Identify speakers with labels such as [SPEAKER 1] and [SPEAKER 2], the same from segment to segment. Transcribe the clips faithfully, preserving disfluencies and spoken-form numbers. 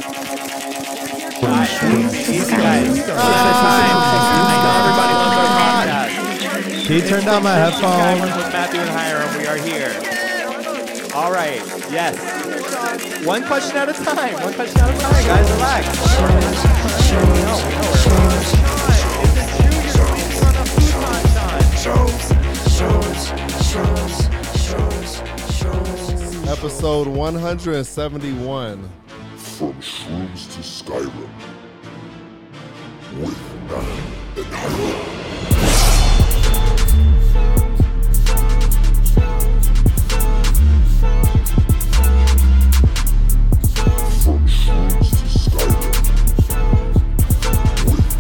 [SPEAKER 1] Everybody loves our podcast.
[SPEAKER 2] Can you turn down my headphones?
[SPEAKER 1] With Matthew and Hiram, we are here. All right, yes. One question at a time. One question at a time, guys. Relax.
[SPEAKER 3] Episode one hundred seventy-one.
[SPEAKER 4] From Shrooms to Skyrim. With Matthew and Hiram. From Shrooms to Skyrim. With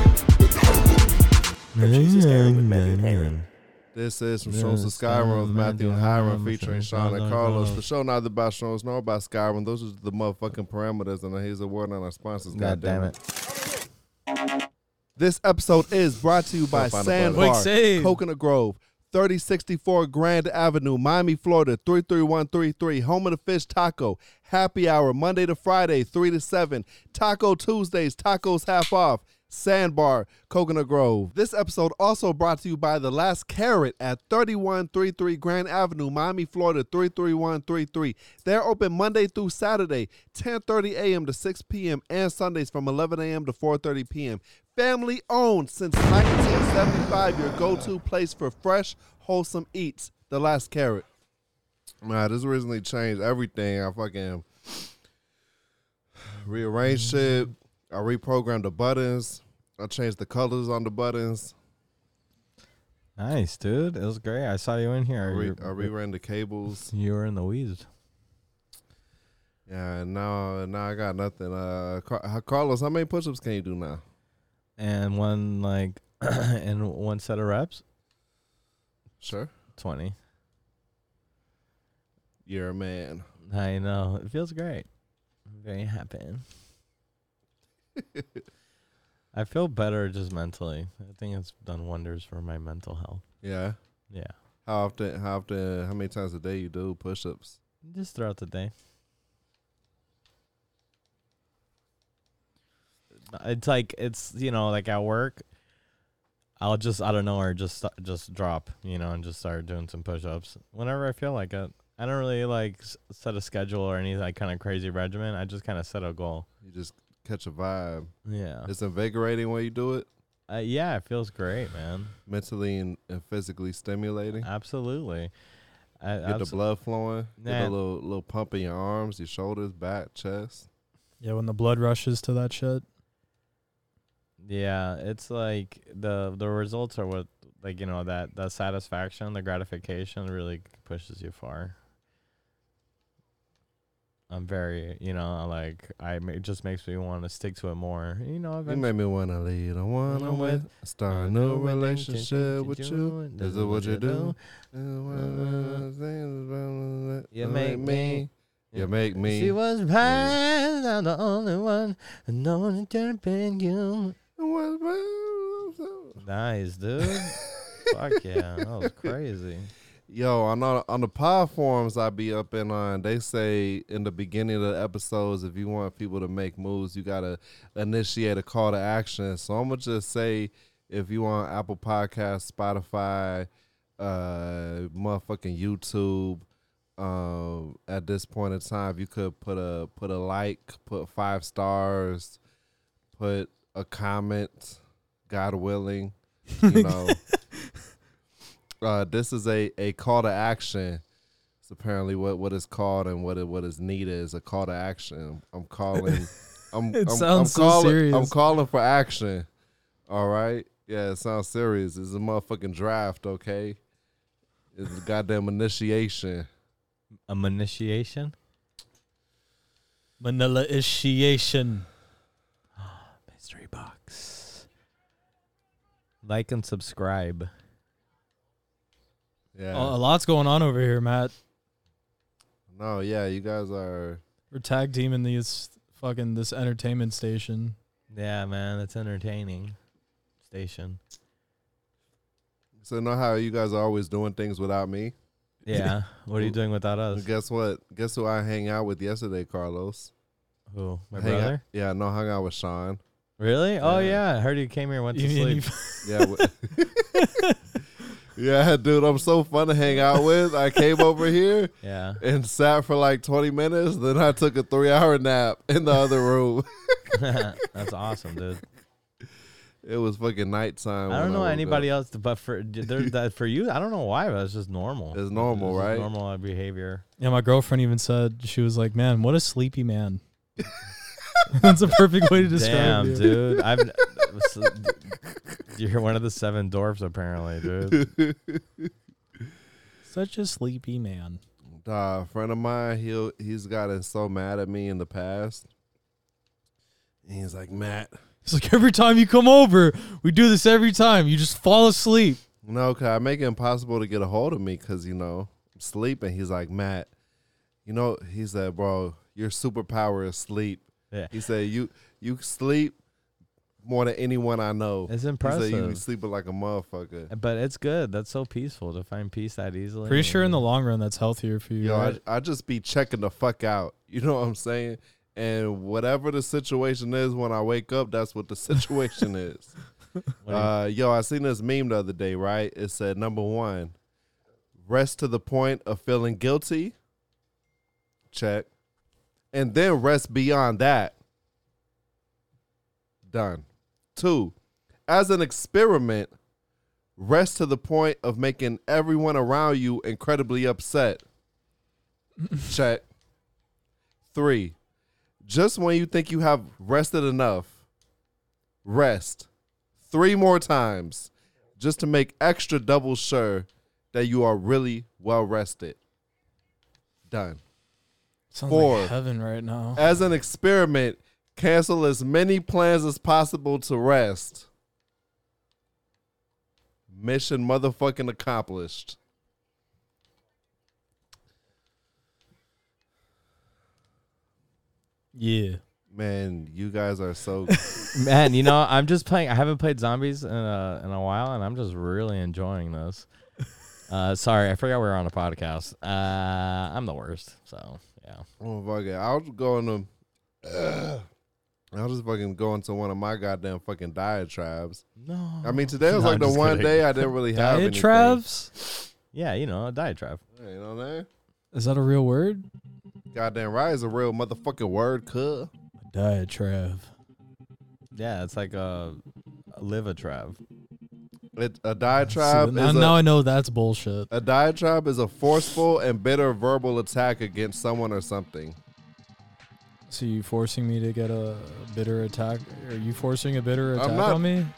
[SPEAKER 4] Matthew and Hiram.
[SPEAKER 3] This is From Shrooms to Skyrim with Matthew and Hiram featuring Sean and Carlos. The show not about Shrooms nor about Skyrim. Those are the motherfucking parameters, and here's a word on our sponsors. God,
[SPEAKER 2] God damn
[SPEAKER 3] it.
[SPEAKER 2] it.
[SPEAKER 3] This episode is brought to you by Sandbar, Coconut Grove, thirty sixty-four Grand Avenue, Miami, Florida, three three one three three. Home of the Fish Taco. Happy hour, Monday to Friday, three to seven. Taco Tuesdays, tacos half off. Sandbar, Coconut Grove. This episode also brought to you by The Last Carrot at thirty-one thirty-three Grand Avenue, Miami, Florida, three three one three three. They're open Monday through Saturday, ten thirty a.m. to six p.m. and Sundays from eleven a.m. to four thirty p.m. Family owned since nineteen seventy-five, your go-to place for fresh, wholesome eats. The Last Carrot. Man, this recently changed everything. I fucking rearranged shit. I reprogrammed the buttons. I changed the colors on the buttons.
[SPEAKER 2] Nice, dude. It was great. I saw you in
[SPEAKER 3] I,
[SPEAKER 2] here.
[SPEAKER 3] re-
[SPEAKER 2] You-
[SPEAKER 3] I reran the cables.
[SPEAKER 2] You were in the weeds.
[SPEAKER 3] Yeah, and now, now I got nothing. Uh, Car- Carlos, how many push-ups can you do now?
[SPEAKER 2] And one, like, in one set of reps?
[SPEAKER 3] Sure.
[SPEAKER 2] twenty.
[SPEAKER 3] You're a man.
[SPEAKER 2] I know. It feels great. I'm very happy. I feel better just mentally. I think it's done wonders for my mental health.
[SPEAKER 3] Yeah.
[SPEAKER 2] Yeah.
[SPEAKER 3] How often? How often? How many times a day you do push-ups?
[SPEAKER 2] Just throughout the day. It's like, it's, you know, like at work, I'll just, I don't know, or just just drop, you know, and just start doing some push-ups whenever I feel like it. I don't really like s- set a schedule or any like kind of crazy regimen. I just kind of set a goal.
[SPEAKER 3] You just catch a vibe.
[SPEAKER 2] Yeah.
[SPEAKER 3] It's invigorating when you do it.
[SPEAKER 2] Uh, yeah, it feels great, man.
[SPEAKER 3] Mentally and, and physically stimulating.
[SPEAKER 2] Absolutely. I,
[SPEAKER 3] Get the
[SPEAKER 2] abso-
[SPEAKER 3] blood flowing. Get
[SPEAKER 2] Nah.
[SPEAKER 3] a little little pump in your arms, your shoulders, back, chest.
[SPEAKER 5] Yeah, when the blood rushes to that shit.
[SPEAKER 2] Yeah, it's like the the results are what, like, you know, that that satisfaction, the gratification really pushes you far. I'm very, you know, like, I it just makes me want to stick to it more. You know,
[SPEAKER 3] You
[SPEAKER 2] eventually.
[SPEAKER 3] made me wanna lead a one
[SPEAKER 2] Wanna
[SPEAKER 3] with,
[SPEAKER 2] with-
[SPEAKER 3] start a new relationship with you. Is it what you do?
[SPEAKER 2] You make me.
[SPEAKER 3] You make me.
[SPEAKER 2] She was fine, I'm the only one. No one can pin you. Nice, dude. Fuck yeah, that was crazy.
[SPEAKER 3] Yo, on the, on the pod forums I be up in on, they say in the beginning of the episodes, if you want people to make moves, you gotta initiate a call to action. So I'm gonna just say, if you want Apple Podcasts, Spotify, uh, motherfucking YouTube, um, at this point in time, if you could put a put a like, put five stars, put a comment, God willing, you know. Uh, this is a, a call to action. It's apparently what, what is called, and what it, what is needed is a call to action. I'm calling. I'm,
[SPEAKER 5] It
[SPEAKER 3] I'm,
[SPEAKER 5] sounds
[SPEAKER 3] I'm
[SPEAKER 5] so
[SPEAKER 3] calling,
[SPEAKER 5] serious.
[SPEAKER 3] I'm calling for action. All right. Yeah, it sounds serious. It's a motherfucking draft. Okay. It's a goddamn initiation.
[SPEAKER 2] A initiation?
[SPEAKER 5] Manila initiation.
[SPEAKER 2] Mystery box. Like and subscribe.
[SPEAKER 3] Yeah.
[SPEAKER 5] A a lot's going on over here, Matt.
[SPEAKER 3] No. Yeah. You guys are.
[SPEAKER 5] We're tag teaming these fucking this entertainment station.
[SPEAKER 2] Yeah, man, it's entertaining. Station.
[SPEAKER 3] So know how you guys are always doing things without me?
[SPEAKER 2] Yeah. What are you doing without us?
[SPEAKER 3] Guess what? Guess who I hang out with yesterday, Carlos?
[SPEAKER 2] Who? My
[SPEAKER 3] hang
[SPEAKER 2] brother?
[SPEAKER 3] Out, yeah, no, hung out with Sean.
[SPEAKER 2] Really? Oh
[SPEAKER 3] Yeah.
[SPEAKER 2] yeah, I heard you came here and went to
[SPEAKER 5] You-
[SPEAKER 2] sleep.
[SPEAKER 5] you-
[SPEAKER 3] Yeah. w- yeah, dude, I'm so fun to hang out with. I came over here
[SPEAKER 2] Yeah.
[SPEAKER 3] and sat for like twenty minutes. Then I took a three hour nap in the other room.
[SPEAKER 2] That's awesome, dude.
[SPEAKER 3] It was fucking nighttime.
[SPEAKER 2] I don't
[SPEAKER 3] when
[SPEAKER 2] know
[SPEAKER 3] woke
[SPEAKER 2] anybody
[SPEAKER 3] up.
[SPEAKER 2] else, but for there, that for you, I don't know why, but it's just normal.
[SPEAKER 3] It's normal,
[SPEAKER 2] just
[SPEAKER 3] right?
[SPEAKER 2] Normal uh, behavior.
[SPEAKER 5] Yeah, my girlfriend even said, she was like, man, what a sleepy man. That's a perfect way to describe
[SPEAKER 2] Damn,
[SPEAKER 5] you.
[SPEAKER 2] dude. I've you're one of the seven dwarfs, apparently, dude.
[SPEAKER 5] Such a sleepy man.
[SPEAKER 3] Uh, a friend of mine, he he's gotten so mad at me in the past. And he's like, Matt.
[SPEAKER 5] It's like every time you come over, we do this every time. You just fall asleep.
[SPEAKER 3] No, cause I make it impossible to get a hold of me because, you know, I'm sleeping. He's like, Matt, you know, he said, bro, your superpower is sleep.
[SPEAKER 2] Yeah.
[SPEAKER 3] He said, you you sleep more than anyone I know.
[SPEAKER 2] It's
[SPEAKER 3] He
[SPEAKER 2] impressive.
[SPEAKER 3] said, you be sleeping like a motherfucker.
[SPEAKER 2] But it's good. That's so peaceful to find peace that easily.
[SPEAKER 5] Pretty sure in the long run, that's healthier for you.
[SPEAKER 3] Yo,
[SPEAKER 5] right?
[SPEAKER 3] I, I just be checking the fuck out. You know what I'm saying? And whatever the situation is when I wake up, that's what the situation is.
[SPEAKER 2] What do you-
[SPEAKER 3] Uh, yo, I seen this meme the other day, right? It said, number one, rest to the point of feeling guilty. Check. And then rest beyond that. Done. Two, as an experiment, rest to the point of making everyone around you incredibly upset. Check. Three, just when you think you have rested enough, rest three more times just to make extra double sure that you are really well rested. Done.
[SPEAKER 5] Sounds
[SPEAKER 3] four.
[SPEAKER 5] like heaven right now.
[SPEAKER 3] As an experiment, cancel as many plans as possible to rest. Mission motherfucking accomplished.
[SPEAKER 5] Yeah.
[SPEAKER 3] Man, you guys are so
[SPEAKER 2] Man, you know, I'm just playing. I haven't played zombies in a, in a while, and I'm just really enjoying this. Uh, sorry, I forgot we were on a podcast. Uh, I'm the worst. So yeah.
[SPEAKER 3] oh fuck it. I'll just go into uh, I'll just fucking go into one of my goddamn fucking diatribes.
[SPEAKER 2] No.
[SPEAKER 3] I mean, today was
[SPEAKER 2] No,
[SPEAKER 3] like
[SPEAKER 2] I'm
[SPEAKER 3] the
[SPEAKER 2] just
[SPEAKER 3] one
[SPEAKER 2] kidding.
[SPEAKER 3] day I didn't really have anything.
[SPEAKER 5] Diatravs?
[SPEAKER 2] Yeah, you know, a diatribe.
[SPEAKER 3] You know what I mean?
[SPEAKER 5] Is that a real word?
[SPEAKER 3] Goddamn right is a real motherfucking word, cuh.
[SPEAKER 5] Diatribe.
[SPEAKER 2] Yeah, it's like a, a live-a-trav.
[SPEAKER 3] It, a diatribe
[SPEAKER 5] See, now,
[SPEAKER 3] is
[SPEAKER 5] now
[SPEAKER 3] a,
[SPEAKER 5] I know that's bullshit.
[SPEAKER 3] a diatribe is a forceful and bitter verbal attack against someone or something.
[SPEAKER 5] So you forcing me to get a bitter attack? Are you forcing a bitter
[SPEAKER 3] I'm
[SPEAKER 5] attack
[SPEAKER 3] not.
[SPEAKER 5] on me?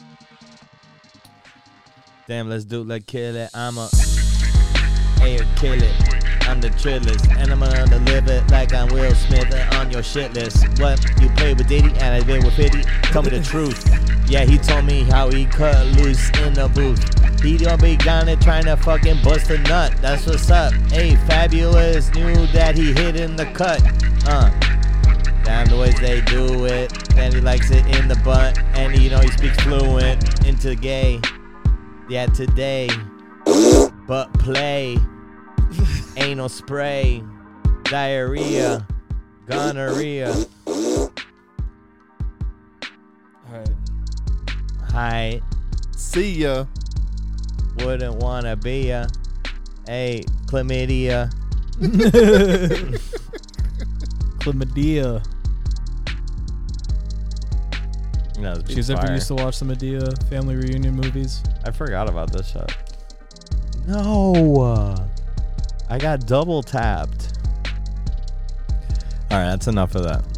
[SPEAKER 2] Damn, let's do let's kill it. I'm a air kill it. I'm the trillest, and I'm gonna live it like I'm Will Smith and on your shit list. What, you play with Diddy and I've been with fifty? Tell me the truth. Yeah, he told me how he cut loose in the booth. He don't be down there trying to fucking bust a nut. That's what's up. Hey, Fabulous knew that he hit in the cut. Uh, damn the ways they do it. And he likes it in the butt, and you know he speaks fluent into gay. Yeah, today, but play. Anal spray, diarrhea, gonorrhea.
[SPEAKER 5] Alright.
[SPEAKER 2] Hi,
[SPEAKER 3] See ya.
[SPEAKER 2] wouldn't wanna be ya. Hey, chlamydia.
[SPEAKER 5] Chlamydia.
[SPEAKER 2] No,
[SPEAKER 5] You guys ever used to watch the Medea family reunion movies?
[SPEAKER 2] I forgot about this shit. No, I got double tapped. All right, that's enough of that.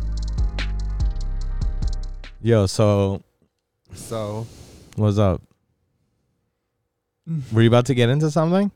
[SPEAKER 2] Yo, so
[SPEAKER 3] So,
[SPEAKER 2] what's up? Were you about to get into something?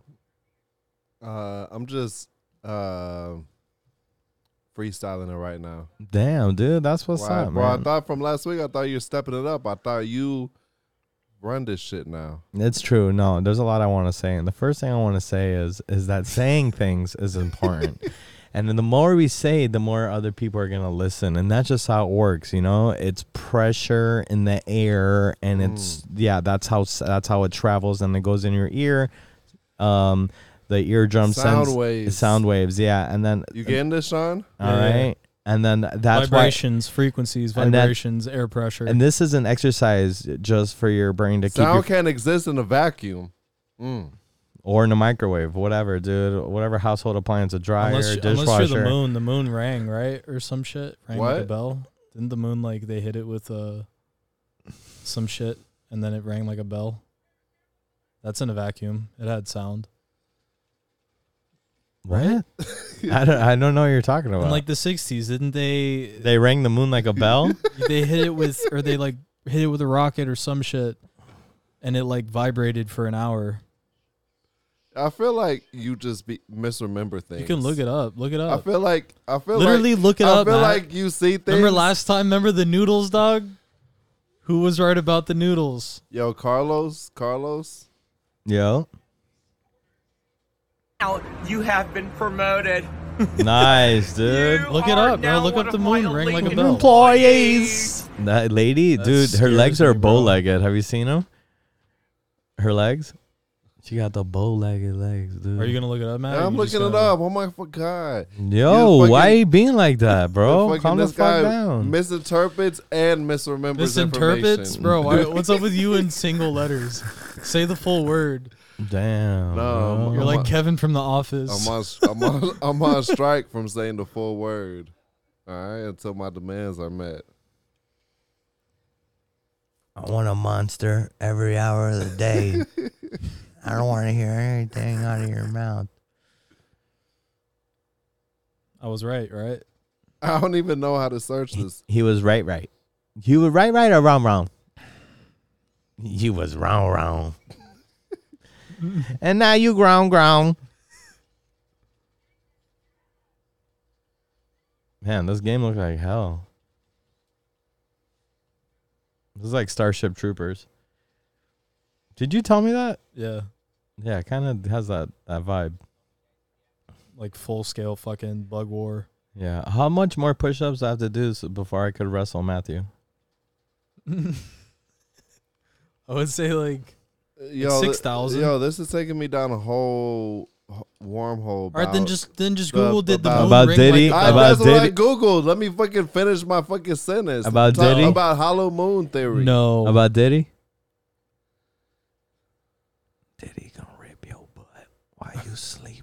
[SPEAKER 3] uh, I'm just uh, freestyling it right now.
[SPEAKER 2] Damn, dude, that's what's
[SPEAKER 3] Right,
[SPEAKER 2] up,
[SPEAKER 3] bro, I
[SPEAKER 2] man.
[SPEAKER 3] thought from last week, I thought you were stepping it up. I thought you run this shit now.
[SPEAKER 2] It's true. No, there's a lot I want to say, and the first thing I want to say is is that saying things is important. And then the more we say, the more other people are gonna listen, and that's just how it works, you know. It's pressure in the air, and it's yeah, that's how that's how it travels, and it goes in your ear. Um, the eardrum
[SPEAKER 3] Sound
[SPEAKER 2] sends
[SPEAKER 3] waves.
[SPEAKER 2] sound waves, yeah, and then
[SPEAKER 3] You getting this, Sean?
[SPEAKER 2] all
[SPEAKER 5] Yeah.
[SPEAKER 2] right, And then that's
[SPEAKER 5] vibrations,
[SPEAKER 2] why,
[SPEAKER 5] frequencies,
[SPEAKER 2] and that-
[SPEAKER 5] vibrations, air pressure.
[SPEAKER 2] and this is an exercise just for your brain to keep
[SPEAKER 3] Sound
[SPEAKER 2] your,
[SPEAKER 3] can't exist in a vacuum. Mm.
[SPEAKER 2] or in a microwave, whatever, dude, whatever household appliance, a dryer,
[SPEAKER 5] unless,
[SPEAKER 2] dishwasher.
[SPEAKER 5] unless you're the moon, the moon rang, right? Or some shit. Rang like a
[SPEAKER 3] What?
[SPEAKER 5] bell. Didn't the moon, like, they hit it with uh, some shit, and then it rang like a bell? That's in a vacuum. It had sound.
[SPEAKER 2] What? I don't. I don't know what you're talking about.
[SPEAKER 5] In, like, the sixties, didn't they...
[SPEAKER 2] they rang the moon like a bell.
[SPEAKER 5] they hit it with... Or they, like, hit it with a rocket or some shit, and it, like, vibrated for an hour.
[SPEAKER 3] I feel like you just be misremember things.
[SPEAKER 5] You can look it up. Look it
[SPEAKER 3] I
[SPEAKER 5] up.
[SPEAKER 3] feel like I feel
[SPEAKER 5] Literally
[SPEAKER 3] like,
[SPEAKER 5] look it
[SPEAKER 3] I
[SPEAKER 5] up,
[SPEAKER 3] feel
[SPEAKER 5] Matt.
[SPEAKER 3] like you see things.
[SPEAKER 5] Remember last time? Remember the noodles, dog? Who was right about the noodles?
[SPEAKER 3] Yo, Carlos, Carlos.
[SPEAKER 2] Yo,
[SPEAKER 6] Now you have been promoted.
[SPEAKER 2] nice, dude.
[SPEAKER 6] You
[SPEAKER 5] Look it
[SPEAKER 6] are
[SPEAKER 5] up, bro.
[SPEAKER 6] now
[SPEAKER 5] Look
[SPEAKER 6] one
[SPEAKER 5] up the
[SPEAKER 6] of my
[SPEAKER 5] moon. Ring like a
[SPEAKER 6] elite
[SPEAKER 5] bell.
[SPEAKER 2] Employees. That lady,
[SPEAKER 5] That
[SPEAKER 2] dude, her
[SPEAKER 5] scares
[SPEAKER 2] legs are
[SPEAKER 5] me, bro.
[SPEAKER 2] bow-legged. Have you seen them? Her legs. She got the bow-legged legs, dude.
[SPEAKER 5] Are you gonna look it up, Matt? or
[SPEAKER 3] I'm
[SPEAKER 5] you just
[SPEAKER 3] looking it
[SPEAKER 5] gonna-
[SPEAKER 3] up. Oh my god.
[SPEAKER 2] Yo,
[SPEAKER 3] fucking-
[SPEAKER 2] why you being like that, bro?
[SPEAKER 3] Fucking
[SPEAKER 2] Calm the
[SPEAKER 3] this
[SPEAKER 2] fuck
[SPEAKER 3] guy
[SPEAKER 2] down.
[SPEAKER 3] misinterprets and misremembers
[SPEAKER 5] Misinterprets,
[SPEAKER 3] information.
[SPEAKER 5] bro. Why, what's up with you in single letters? Say the full word.
[SPEAKER 2] Damn.
[SPEAKER 3] No,
[SPEAKER 2] bro.
[SPEAKER 5] You're
[SPEAKER 3] I'm
[SPEAKER 5] like
[SPEAKER 3] on-
[SPEAKER 5] Kevin from The Office.
[SPEAKER 3] I'm on, I'm on, I'm on strike from saying the full word. All right, until my demands are met.
[SPEAKER 7] I want a monster every hour of the day. I don't want to hear anything out of your mouth.
[SPEAKER 5] I was right, right?
[SPEAKER 3] I don't even know how to search this.
[SPEAKER 2] He was right, right. You were right, right, or wrong, wrong. You was wrong, wrong. And now you ground, ground. Man, this game looks like hell. This is like Starship Troopers. Did you tell me that?
[SPEAKER 5] Yeah.
[SPEAKER 2] Yeah, it kind of has that, that vibe.
[SPEAKER 5] Like full scale fucking bug war.
[SPEAKER 2] Yeah. How much more push-ups do I have to do so before I could wrestle Matthew?
[SPEAKER 5] I would say like
[SPEAKER 3] Yo,
[SPEAKER 5] six thousand.
[SPEAKER 3] Yo, this is taking me down a whole h- wormhole.
[SPEAKER 5] All right, then
[SPEAKER 3] about-
[SPEAKER 5] just then just
[SPEAKER 3] the-
[SPEAKER 5] Google did the
[SPEAKER 3] about-
[SPEAKER 5] moon
[SPEAKER 2] About
[SPEAKER 5] ring
[SPEAKER 2] Diddy?
[SPEAKER 5] like
[SPEAKER 3] I,
[SPEAKER 5] a bell?
[SPEAKER 2] About
[SPEAKER 3] that's what I
[SPEAKER 2] Diddy?
[SPEAKER 3] googled. Let me fucking finish my fucking sentence.
[SPEAKER 2] About
[SPEAKER 3] Talk
[SPEAKER 2] Diddy?
[SPEAKER 3] About hollow moon theory.
[SPEAKER 5] No.
[SPEAKER 2] About Diddy?
[SPEAKER 7] Diddy gonna rip your butt while you sleeping.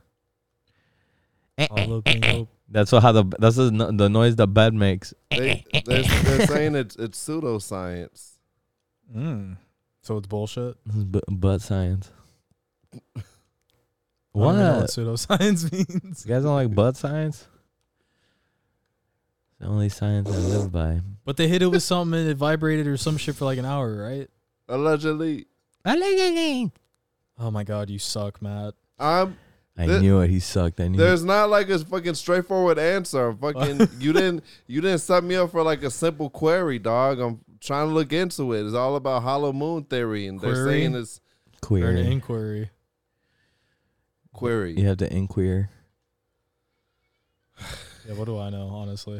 [SPEAKER 5] Hollow bingo.
[SPEAKER 2] That's what how the that's the, no- the noise the bed makes.
[SPEAKER 3] They, they're, they're saying it's it's pseudoscience.
[SPEAKER 5] Mm. So it's bullshit.
[SPEAKER 2] This is bu- butt science.
[SPEAKER 5] I don't even know
[SPEAKER 2] What?
[SPEAKER 5] what pseudoscience means.
[SPEAKER 2] You guys don't like butt science? It's the only science I live by.
[SPEAKER 5] But they hit it with something and it vibrated or some shit for like an hour, right?
[SPEAKER 3] Allegedly,
[SPEAKER 5] Oh my god, you suck, Matt.
[SPEAKER 3] I'm.
[SPEAKER 2] I
[SPEAKER 3] Th-
[SPEAKER 2] knew it. He sucked. I knew.
[SPEAKER 3] There's not like a fucking straightforward answer. Fucking, you didn't you didn't set me up for like a simple query, dog. I'm trying to look into it. It's all about hollow moon theory, and they're
[SPEAKER 5] Query?
[SPEAKER 3] saying it's
[SPEAKER 5] Or an
[SPEAKER 2] queer.
[SPEAKER 5] inquiry.
[SPEAKER 3] query.
[SPEAKER 2] You have to inquire.
[SPEAKER 5] Yeah, what do I know, honestly?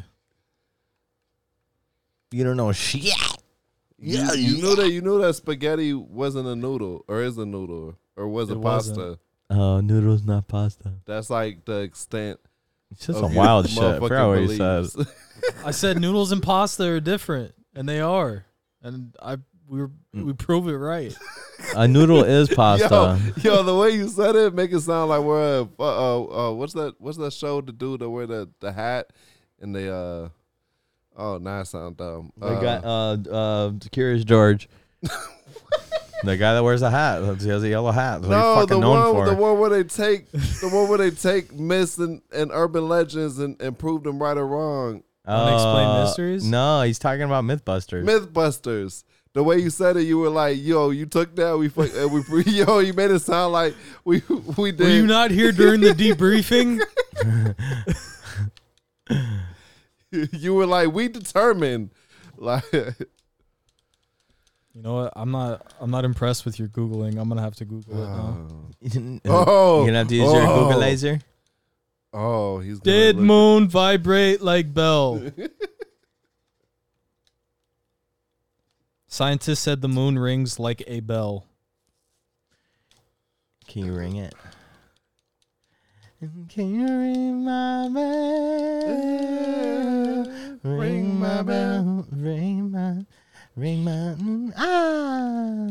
[SPEAKER 2] You don't know shit.
[SPEAKER 3] You, you knew that you knew that spaghetti wasn't a noodle or is a noodle or was
[SPEAKER 5] It
[SPEAKER 3] a pasta.
[SPEAKER 5] wasn't.
[SPEAKER 2] Oh, noodles, not pasta.
[SPEAKER 3] That's like the extent.
[SPEAKER 2] It's just
[SPEAKER 3] of
[SPEAKER 2] some
[SPEAKER 3] your
[SPEAKER 2] wild shit. I
[SPEAKER 3] motherfucking
[SPEAKER 2] forgot what you said.
[SPEAKER 3] beliefs.
[SPEAKER 5] I said noodles and pasta are different, and they are. And I we were, we prove it right.
[SPEAKER 2] A noodle is pasta.
[SPEAKER 3] Yo, yo, the way you said it make it sound like we're uh, uh, uh what's that what's that show the dude that wear the, the hat and they uh oh now I sound dumb.
[SPEAKER 2] The
[SPEAKER 3] Uh,
[SPEAKER 2] guy, uh, uh, Curious George. The guy that wears a hat. He has a yellow hat. That's what
[SPEAKER 3] no,
[SPEAKER 2] he's
[SPEAKER 3] the
[SPEAKER 2] fucking known
[SPEAKER 3] one
[SPEAKER 2] for.
[SPEAKER 3] the one where they take the one where they take myths and, and urban legends and, and prove them right or wrong.
[SPEAKER 5] Unexplained
[SPEAKER 2] Uh,
[SPEAKER 5] Mysteries?
[SPEAKER 2] No, he's talking about Mythbusters.
[SPEAKER 3] Mythbusters. The way you said it, you were like, "Yo, you took that. We, fuck, uh, we, yo, you made it sound like we, we did."
[SPEAKER 5] Were you not here during the debriefing?
[SPEAKER 3] You were like, "We determined." Like,
[SPEAKER 5] You know what? I'm not. I'm not impressed with your googling. I'm gonna have to Google it now.
[SPEAKER 3] oh,
[SPEAKER 2] You're gonna have to use your
[SPEAKER 3] oh.
[SPEAKER 2] Google laser.
[SPEAKER 3] Oh, he's gonna
[SPEAKER 5] Did
[SPEAKER 3] look
[SPEAKER 5] moon vibrate like bell? Scientists said the moon rings like a bell.
[SPEAKER 2] Can you ring it? Can you ring my bell? Ring my bell. Ring my, ring my, mm, ah.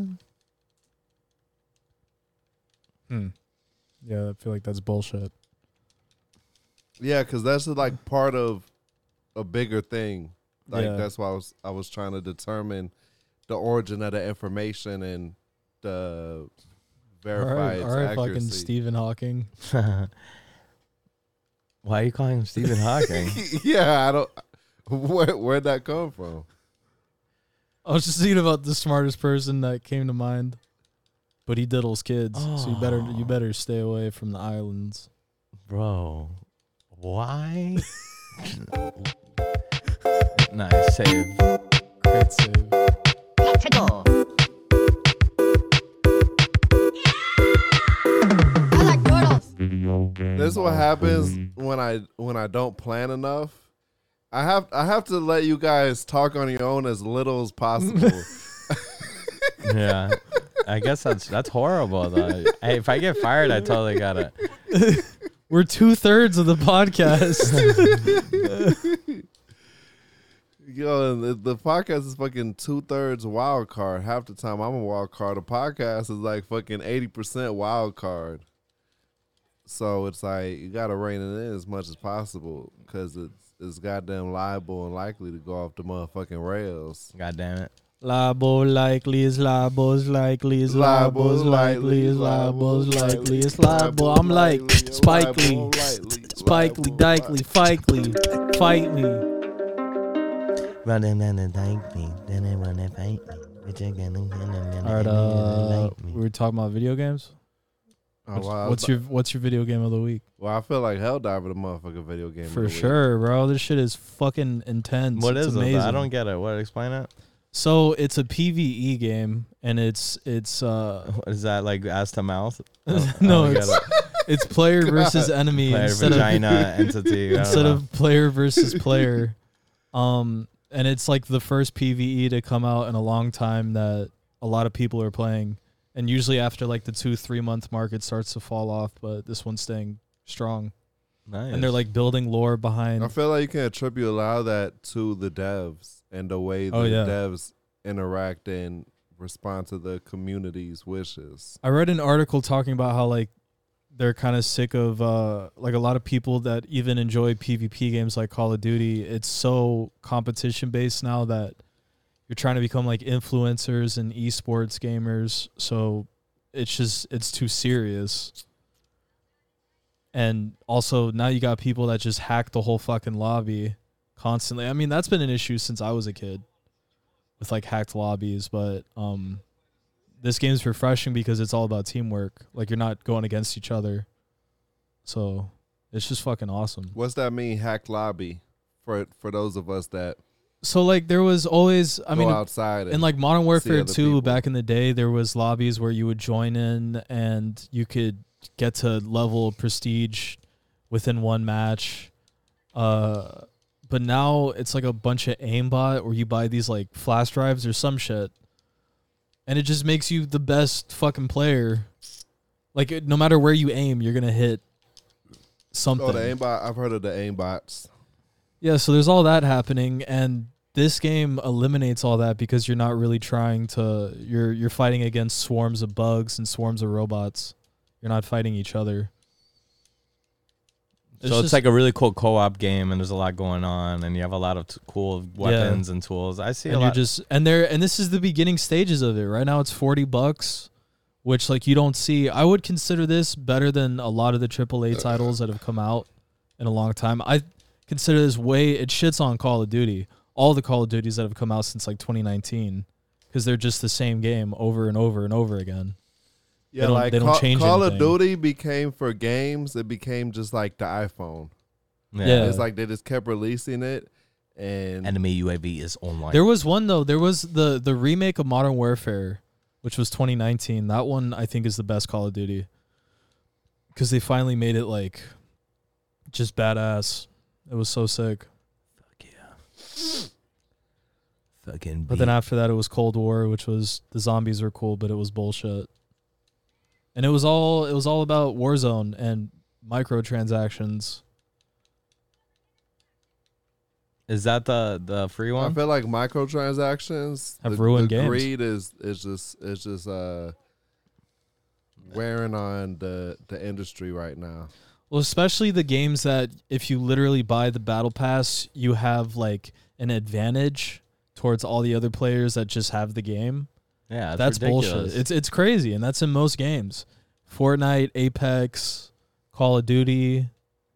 [SPEAKER 5] Hmm. Yeah, I feel like that's bullshit.
[SPEAKER 3] Yeah, because that's like part of a bigger thing. Like
[SPEAKER 5] Yeah.
[SPEAKER 3] that's why I was I was trying to determine the origin of the information and the verified
[SPEAKER 5] All right, all right fucking
[SPEAKER 3] accuracy.
[SPEAKER 5] Stephen Hawking.
[SPEAKER 2] Why are you calling him Stephen Hawking?
[SPEAKER 3] Yeah, I don't. Where where'd that come from?
[SPEAKER 5] I was just thinking about the smartest person that came to mind, but he diddles kids, so you better you better stay away from the islands.
[SPEAKER 2] Bro, why? Nice save.
[SPEAKER 5] Great save.
[SPEAKER 8] I like turtles.
[SPEAKER 3] This is what happens when I when I don't plan enough. I have I have to let you guys talk on your own as little as possible.
[SPEAKER 2] Yeah, I guess that's that's horrible though. Hey, if I get fired, I totally gotta.
[SPEAKER 5] We're two thirds of the podcast.
[SPEAKER 3] Yo, the, the podcast is fucking two thirds wild card. Half the time I'm a wild card. The podcast is like fucking eighty percent wild card. So it's like you gotta rein it in as much as possible because it's it's goddamn liable and likely to go off the motherfucking rails.
[SPEAKER 2] God damn it.
[SPEAKER 5] Labo likely is labos likely is labos likely is labos likely is labo. I'm like Spikely, Spikely, Dikely, Fikely, fight me.
[SPEAKER 7] Running and thank me, then they wanna fight me.
[SPEAKER 5] All right, uh, we were talking about video games.
[SPEAKER 3] Oh,
[SPEAKER 5] What's,
[SPEAKER 3] wow.
[SPEAKER 5] what's your What's your video game of the week?
[SPEAKER 3] Well, I feel like Helldiver, the motherfucking video game. of
[SPEAKER 5] For
[SPEAKER 3] the week.
[SPEAKER 5] sure, bro. This shit is fucking intense.
[SPEAKER 2] What
[SPEAKER 5] it's
[SPEAKER 2] is
[SPEAKER 5] amazing.
[SPEAKER 2] it? I don't get it. What? Explain it.
[SPEAKER 5] So it's a PvE game, and it's it's uh
[SPEAKER 2] What is that like? Ass to mouth?
[SPEAKER 5] no,
[SPEAKER 2] I don't
[SPEAKER 5] it's
[SPEAKER 2] get
[SPEAKER 5] it's player versus enemy
[SPEAKER 2] Player
[SPEAKER 5] instead
[SPEAKER 2] vagina
[SPEAKER 5] of
[SPEAKER 2] entity. I don't
[SPEAKER 5] instead
[SPEAKER 2] know.
[SPEAKER 5] of player versus player. Um, and it's like the first PvE to come out in a long time that a lot of people are playing. And usually after like the two, three month mark, it starts to fall off. But this one's staying strong.
[SPEAKER 2] Nice.
[SPEAKER 5] And they're like building lore behind.
[SPEAKER 3] I feel like you can attribute a lot of that to the devs and the way the
[SPEAKER 5] Oh, yeah.
[SPEAKER 3] devs interact and respond to the community's wishes.
[SPEAKER 5] I read an article talking about how like they're kind of sick of uh, like a lot of people that even enjoy PvP games like Call of Duty. It's so competition based now that you're trying to become like influencers and esports gamers. So it's just it's too serious. And also now you got people that just hack the whole fucking lobby constantly. I mean, that's been an issue since I was a kid with like hacked lobbies, but um this game's refreshing because it's all about teamwork. Like you're not going against each other. So it's just fucking awesome.
[SPEAKER 3] What's that mean, hacked lobby, for for those of us that
[SPEAKER 5] So like there was always I
[SPEAKER 3] go
[SPEAKER 5] mean
[SPEAKER 3] outside?
[SPEAKER 5] in
[SPEAKER 3] And
[SPEAKER 5] like Modern Warfare
[SPEAKER 3] other
[SPEAKER 5] two
[SPEAKER 3] people.
[SPEAKER 5] back in the day, there was lobbies where you would join in and you could get to level prestige within one match. Uh but now it's like a bunch of aimbot where you buy these like flash drives or some shit. And it just makes you the best fucking player. Like it, no matter where you aim, you're gonna hit something.
[SPEAKER 3] oh, the aimbot. I've heard of the aimbots.
[SPEAKER 5] Yeah, so there's all that happening, and this game eliminates all that because you're not really trying to. You're you're fighting against swarms of bugs and swarms of robots. You're not fighting each other.
[SPEAKER 2] So it's
[SPEAKER 5] just-
[SPEAKER 2] like a really cool co-op game, and there's a lot going on, and you have a lot of t- cool weapons and tools. I see
[SPEAKER 5] and
[SPEAKER 2] a
[SPEAKER 5] you're
[SPEAKER 2] lot.
[SPEAKER 5] just and there and this is the beginning stages of it. Right now, it's forty bucks, which like you don't see. I would consider this better than a lot of the triple A titles that have come out in a long time. I consider this way. It shits on Call of Duty. All the Call of Duties that have come out since like twenty nineteen, because they're just the same game over and over and over again.
[SPEAKER 3] Yeah,
[SPEAKER 5] They don't-
[SPEAKER 3] like
[SPEAKER 5] they don't
[SPEAKER 3] Call,
[SPEAKER 5] change
[SPEAKER 3] Call of
[SPEAKER 5] anything.
[SPEAKER 3] Duty became for games. It became just like the iPhone.
[SPEAKER 5] Yeah.
[SPEAKER 3] It's like they just kept releasing it, and
[SPEAKER 2] Enemy U A V is online.
[SPEAKER 5] There was one though. There was the the remake of Modern Warfare, which was twenty nineteen. That one I think is the best Call of Duty because they finally made it like just badass. It was so sick.
[SPEAKER 2] Fuck yeah. Fucking.
[SPEAKER 5] But then after that, it was Cold War, which was the zombies were cool, but it was bullshit. And it was all it was all about Warzone, and microtransactions.
[SPEAKER 2] Is that the the free
[SPEAKER 3] I
[SPEAKER 2] one?
[SPEAKER 3] feel like microtransactions
[SPEAKER 5] Have
[SPEAKER 3] the,
[SPEAKER 5] ruined
[SPEAKER 3] the
[SPEAKER 5] games.
[SPEAKER 3] greed is is just is just uh wearing on the the industry right now.
[SPEAKER 5] Well, especially the games that if you literally buy the battle pass, you have like an advantage towards all the other players that just have the game.
[SPEAKER 2] Yeah, it's
[SPEAKER 5] That's
[SPEAKER 2] ridiculous.
[SPEAKER 5] bullshit. It's it's crazy, and that's in most games. Fortnite, Apex, Call of Duty.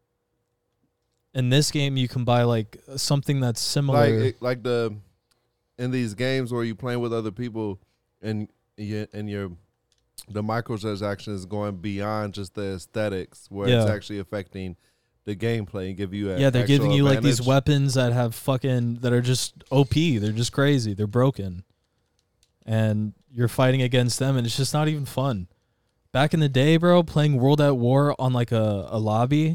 [SPEAKER 5] In this game, you can buy like something that's similar.
[SPEAKER 3] Like it, like the in these games where you're playing with other people and you and your the microtransactions is going beyond just the aesthetics, where it's
[SPEAKER 5] Yeah.
[SPEAKER 3] actually affecting the gameplay and give you a
[SPEAKER 5] yeah, they're
[SPEAKER 3] actual
[SPEAKER 5] giving you like these
[SPEAKER 3] advantage.
[SPEAKER 5] weapons that have fucking that are just O P. They're just crazy. They're broken, and you're fighting against them, and it's just not even fun. Back in the day, bro, playing World at War on like a, a lobby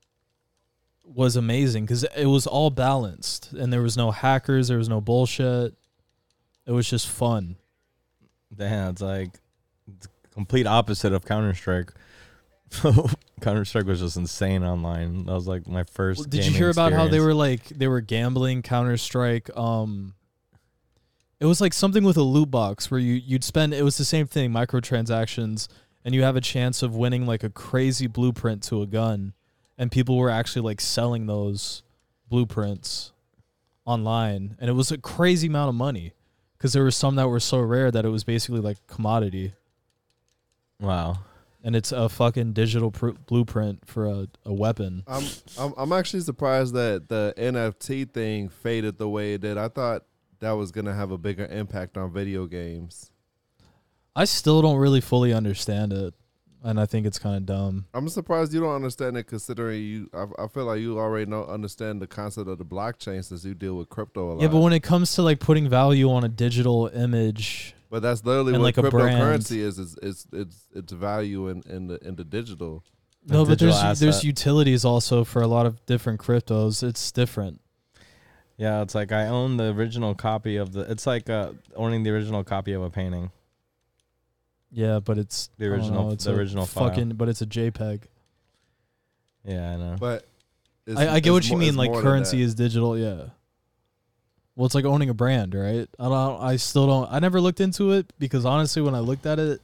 [SPEAKER 5] was amazing because it was all balanced, and there was no hackers, there was no bullshit. It was just fun.
[SPEAKER 2] Damn, it's like it's complete opposite of Counter Strike. Counter Strike was just insane online. That was like my first.
[SPEAKER 5] Well, did you
[SPEAKER 2] gaming
[SPEAKER 5] hear about how they
[SPEAKER 2] experience.
[SPEAKER 5] were like they were gambling Counter Strike? Um, it was like something with a loot box where you you'd spend. It was the same thing, microtransactions, and you have a chance of winning like a crazy blueprint to a gun, and people were actually like selling those blueprints online, and it was a crazy amount of money because there were some that were so rare that it was basically like commodity.
[SPEAKER 2] Wow.
[SPEAKER 5] And it's a fucking digital pr- blueprint for a, a weapon.
[SPEAKER 3] I'm, I'm I'm actually surprised that the N F T thing faded the way it did. I thought that was gonna have a bigger impact on video games.
[SPEAKER 5] I still don't really fully understand it, and I think it's kind of dumb.
[SPEAKER 3] I'm surprised you don't understand it, considering you. I, I feel like you already know understand the concept of the blockchain since you deal with crypto a lot.
[SPEAKER 5] Yeah, but when it comes to like putting value on a digital image,
[SPEAKER 3] But that's literally
[SPEAKER 5] and
[SPEAKER 3] what
[SPEAKER 5] like a brand.
[SPEAKER 3] cryptocurrency is. Is it's it's it's value in, in the in the digital.
[SPEAKER 5] no, but
[SPEAKER 2] digital
[SPEAKER 5] there's there's
[SPEAKER 2] asset.
[SPEAKER 5] utilities also for a lot of different cryptos. It's different.
[SPEAKER 2] Yeah, it's like I own the original copy of the. It's like uh, owning the original copy of a painting.
[SPEAKER 5] Yeah, but it's
[SPEAKER 2] The
[SPEAKER 5] I don't
[SPEAKER 2] original-
[SPEAKER 5] know, it's
[SPEAKER 2] the
[SPEAKER 5] a
[SPEAKER 2] original file.
[SPEAKER 5] fucking, but it's a JPEG.
[SPEAKER 2] Yeah, I know.
[SPEAKER 3] But it's,
[SPEAKER 5] I, I get
[SPEAKER 3] it's
[SPEAKER 5] what you
[SPEAKER 3] more-
[SPEAKER 5] mean.
[SPEAKER 3] it's
[SPEAKER 5] Like
[SPEAKER 3] more than
[SPEAKER 5] currency
[SPEAKER 3] that.
[SPEAKER 5] is digital. Yeah. Well, it's like owning a brand, right? I don't. I still don't. I never looked into it because honestly, when I looked at it,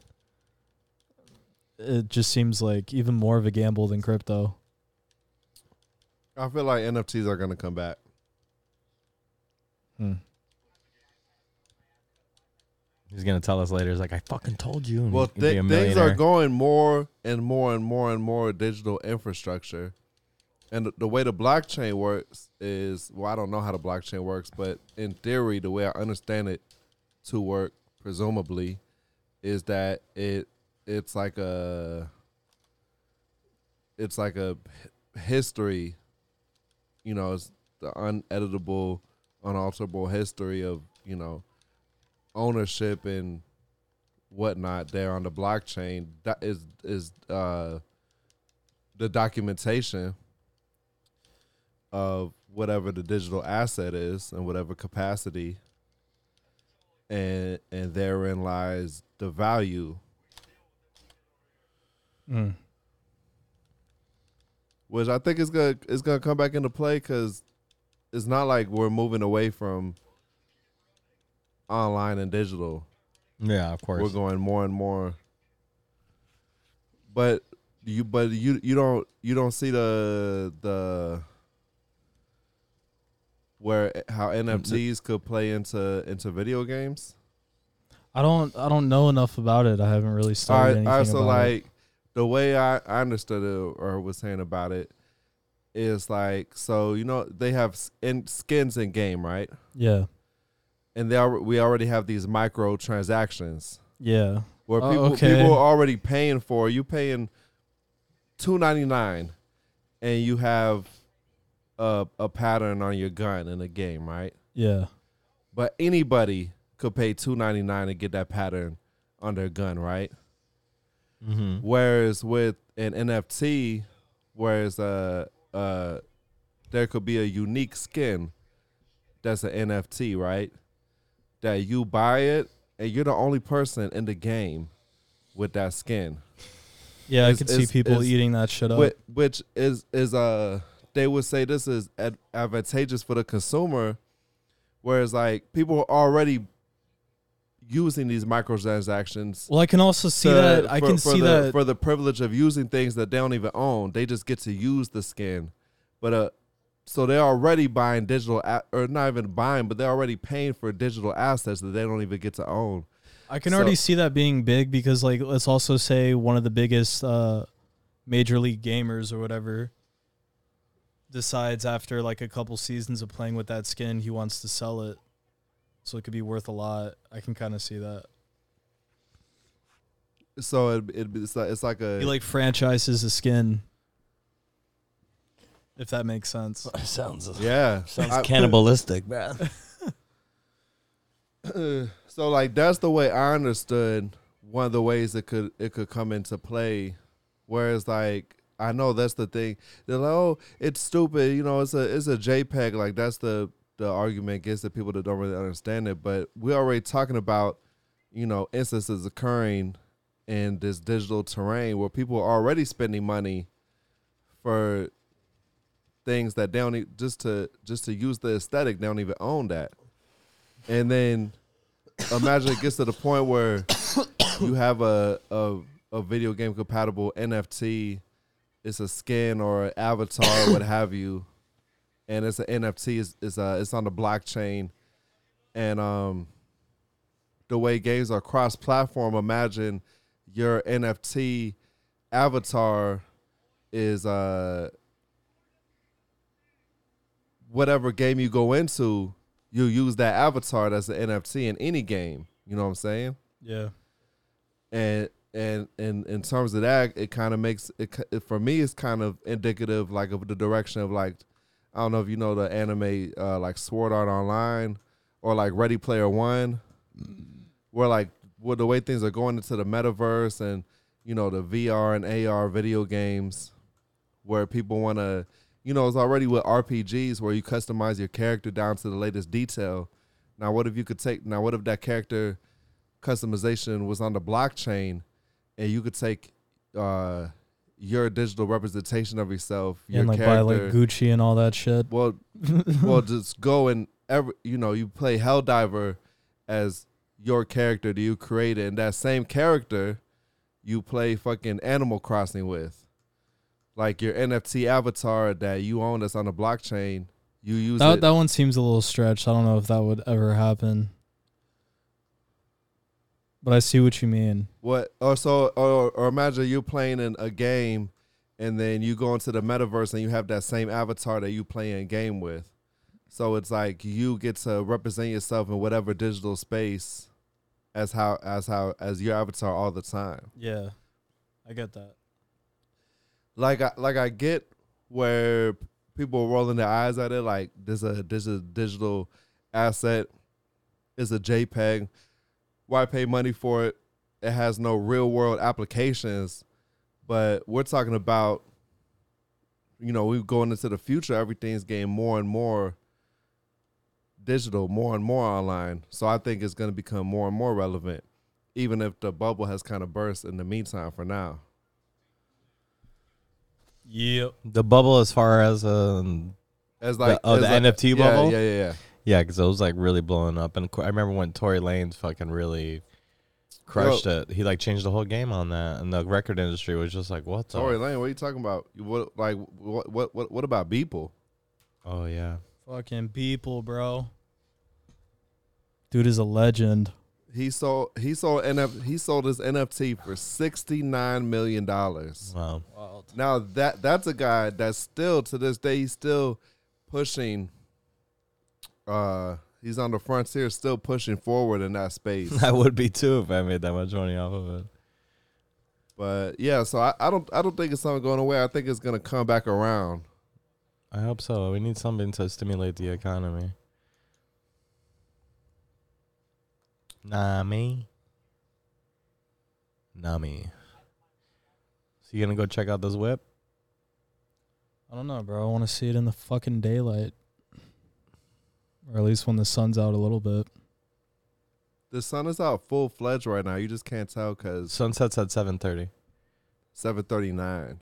[SPEAKER 5] it just seems like even more of a gamble than crypto.
[SPEAKER 3] I feel like N F Ts are gonna come back.
[SPEAKER 5] Hmm.
[SPEAKER 2] He's gonna tell us later. He's like, I fucking told you. and
[SPEAKER 3] Well,
[SPEAKER 2] he'd be a
[SPEAKER 3] th- things are
[SPEAKER 2] millionaire.
[SPEAKER 3] going more and more and more and more digital infrastructure. And the, the way the blockchain works is, well, I don't know how the blockchain works, but in theory, the way I understand it to work, presumably, is that it it's like a it's like a h- history, you know, it's the uneditable, unalterable history of, you know, ownership and whatnot there on the blockchain. That is is uh, the documentation of whatever the digital asset is and whatever capacity, and and therein lies the value,
[SPEAKER 5] Mm.
[SPEAKER 3] which I think is gonna is gonna come back into play because it's not like we're moving away from online and digital.
[SPEAKER 2] Yeah, of course.
[SPEAKER 3] We're going more and more. But you but you you don't you don't see the the where how N F Ts could play into into video games.
[SPEAKER 5] I don't. I don't know enough about it. I haven't really
[SPEAKER 3] All
[SPEAKER 5] studied
[SPEAKER 3] right,
[SPEAKER 5] anything
[SPEAKER 3] all right, so
[SPEAKER 5] about
[SPEAKER 3] like
[SPEAKER 5] it.
[SPEAKER 3] the way I, I understood it or was saying about it is like, so you know they have s- in skins in game, right?
[SPEAKER 5] Yeah.
[SPEAKER 3] And they al- we already have these micro transactions
[SPEAKER 5] Yeah.
[SPEAKER 3] where
[SPEAKER 5] Oh,
[SPEAKER 3] people
[SPEAKER 5] okay.
[SPEAKER 3] people are already paying for. You paying two ninety nine, and you have a a pattern on your gun in a game, right?
[SPEAKER 5] Yeah.
[SPEAKER 3] But anybody could pay two ninety nine and get that pattern on their gun, right?
[SPEAKER 2] Mm-hmm.
[SPEAKER 3] Whereas with an N F T, whereas uh uh there could be a unique skin that's an N F T, right? That you buy it and you're the only person in the game with that skin.
[SPEAKER 5] Yeah, I
[SPEAKER 3] is-
[SPEAKER 5] could see
[SPEAKER 3] is-
[SPEAKER 5] people
[SPEAKER 3] is-
[SPEAKER 5] eating that shit up.
[SPEAKER 3] Which, which is is uh they would say this is ad- advantageous for the consumer, whereas like people are already using these microtransactions.
[SPEAKER 5] Well, I can also see
[SPEAKER 3] to-
[SPEAKER 5] that. I
[SPEAKER 3] for-
[SPEAKER 5] can
[SPEAKER 3] for
[SPEAKER 5] see
[SPEAKER 3] the,
[SPEAKER 5] that.
[SPEAKER 3] for the privilege of using things that they don't even own. They just get to use the skin, but uh, so they're already buying digital a- or not even buying, but they're already paying for digital assets that they don't even get to own.
[SPEAKER 5] I can
[SPEAKER 3] so-
[SPEAKER 5] already see that being big because, like, let's also say one of the biggest uh, major league gamers or whatever decides after like a couple seasons of playing with that skin, he wants to sell it, so it could be worth a lot. I can kind of see that.
[SPEAKER 3] So it, it it's like it's like a
[SPEAKER 5] He like franchises a skin, if that makes sense.
[SPEAKER 7] Sounds
[SPEAKER 3] yeah
[SPEAKER 7] sounds
[SPEAKER 3] I-
[SPEAKER 7] cannibalistic, man.
[SPEAKER 3] So like that's the way I understood one of the ways it could it could come into play. Whereas like I know that's the thing. They're like, oh, it's stupid, you know, it's a it's a JPEG. Like that's the the argument against the people that don't really understand it. But we're already talking about, you know, instances occurring in this digital terrain where people are already spending money for things that they don't e- just to just to use the aesthetic, they don't even own that. And then imagine it gets to the point where you have a, a a video game compatible N F T, it's a skin or an avatar or what have you, and it's an N F T, it's, it's, uh, it's on the blockchain. And um, the way games are cross-platform, imagine your N F T avatar is uh, whatever game you go into, you use that avatar that's an N F T in any game. You know what I'm saying?
[SPEAKER 5] Yeah.
[SPEAKER 3] And and and in terms of that, it kind of makes it, it for me. It's kind of indicative, like of the direction of like, I don't know if you know the anime uh, like Sword Art Online or like Ready Player One, where like where the way things are going into the metaverse and you know the V R and A R video games, where people want to. You know, it's already with R P Gs where you customize your character down to the latest detail. Now, what if you could take, now what if that character customization was on the blockchain and you could take uh, your digital representation of yourself, your
[SPEAKER 5] And like
[SPEAKER 3] character.
[SPEAKER 5] buy like Gucci and all that shit.
[SPEAKER 3] Well, well, just go and, every, you know, you play Helldiver as your character that you created, and that same character you play fucking Animal Crossing with. Like your N F T avatar that you own that's on the blockchain, you use
[SPEAKER 5] That
[SPEAKER 3] it.
[SPEAKER 5] that one seems a little stretched. I don't know if that would ever happen. But I see what you mean.
[SPEAKER 3] What? Or so, or, or imagine you're playing in a game, and then you go into the metaverse and you have that same avatar that you play in a game with. So it's like you get to represent yourself in whatever digital space, as how as how as your avatar all the time.
[SPEAKER 5] Yeah. I get that.
[SPEAKER 3] Like I like I get where people are rolling their eyes at it. Like this a this is a digital asset, it's a JPEG. Why pay money for it? It has no real world applications. But we're talking about, you know, we're going into the future. Everything's getting more and more digital, more and more online. So I think it's going to become more and more relevant, even if the bubble has kind of burst in the meantime for now.
[SPEAKER 5] Yep.
[SPEAKER 2] The bubble as far as um
[SPEAKER 3] As like
[SPEAKER 2] oh,
[SPEAKER 3] as
[SPEAKER 2] the
[SPEAKER 3] like-
[SPEAKER 2] N F T
[SPEAKER 3] yeah,
[SPEAKER 2] bubble?
[SPEAKER 3] Yeah, yeah, yeah.
[SPEAKER 2] yeah, because it was like really blowing up, and I remember when Tory Lanez fucking really crushed
[SPEAKER 3] Yo.
[SPEAKER 2] it. He like changed the whole game on that, and the record industry was just like, "What the?"
[SPEAKER 3] Tory Lane, what are you talking about? You- What like what what what, what about Beeple?
[SPEAKER 2] Oh yeah,
[SPEAKER 5] Fucking people, bro. Dude is a legend.
[SPEAKER 3] He sold he sold N F he sold his N F T for sixty nine million dollars.
[SPEAKER 2] wow.
[SPEAKER 3] Now that that's a guy that's still to this day he's still pushing. Uh, he's on the frontier, still pushing forward in that space.
[SPEAKER 2] I would be too if I made that much money off of it.
[SPEAKER 3] But yeah, so I, I don't I don't think it's something going away. I think it's gonna come back around.
[SPEAKER 2] I hope so. We need something to stimulate the economy. Nami. Nami. So you gonna go check out this whip?
[SPEAKER 5] I don't know, bro. I want to see it in the fucking daylight. Or at least when the sun's out a little bit.
[SPEAKER 3] The sun is out full fledged right now. You just can't tell because
[SPEAKER 2] Sunset's at seven thirty.
[SPEAKER 3] seven thirty-nine.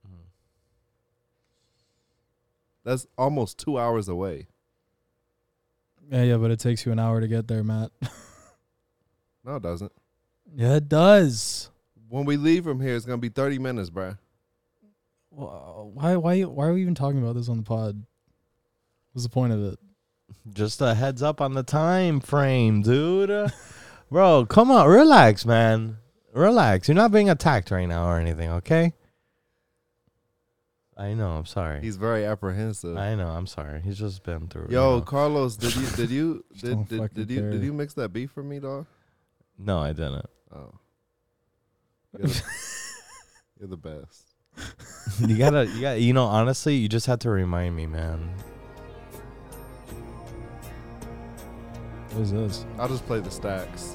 [SPEAKER 3] That's almost two hours away.
[SPEAKER 5] Yeah, yeah, but it takes you an hour to get there, Matt.
[SPEAKER 3] No, it doesn't.
[SPEAKER 5] Yeah, it does.
[SPEAKER 3] When we leave from here, it's gonna be thirty minutes, bruh.
[SPEAKER 5] Well, why, why, why are we even talking about this on the pod? What's the point of it?
[SPEAKER 2] Just a heads up on the time frame, dude. Uh, Bro, come on, relax, man. Relax. You're not being attacked right now or anything, okay? I know. I'm sorry.
[SPEAKER 3] He's very apprehensive.
[SPEAKER 2] I know. I'm sorry. He's just been through.
[SPEAKER 3] Yo,
[SPEAKER 2] you know.
[SPEAKER 3] Carlos, did you did you
[SPEAKER 5] Just
[SPEAKER 3] did
[SPEAKER 5] don't
[SPEAKER 3] did,
[SPEAKER 5] fucking
[SPEAKER 3] did you
[SPEAKER 5] care.
[SPEAKER 3] did you mix that beef for me, dog?
[SPEAKER 2] No, I didn't.
[SPEAKER 3] Oh, you're the, you're the best.
[SPEAKER 2] You gotta, you got, you know. Honestly, you just had to remind me, man.
[SPEAKER 5] What is this?
[SPEAKER 3] I'll just play the stacks.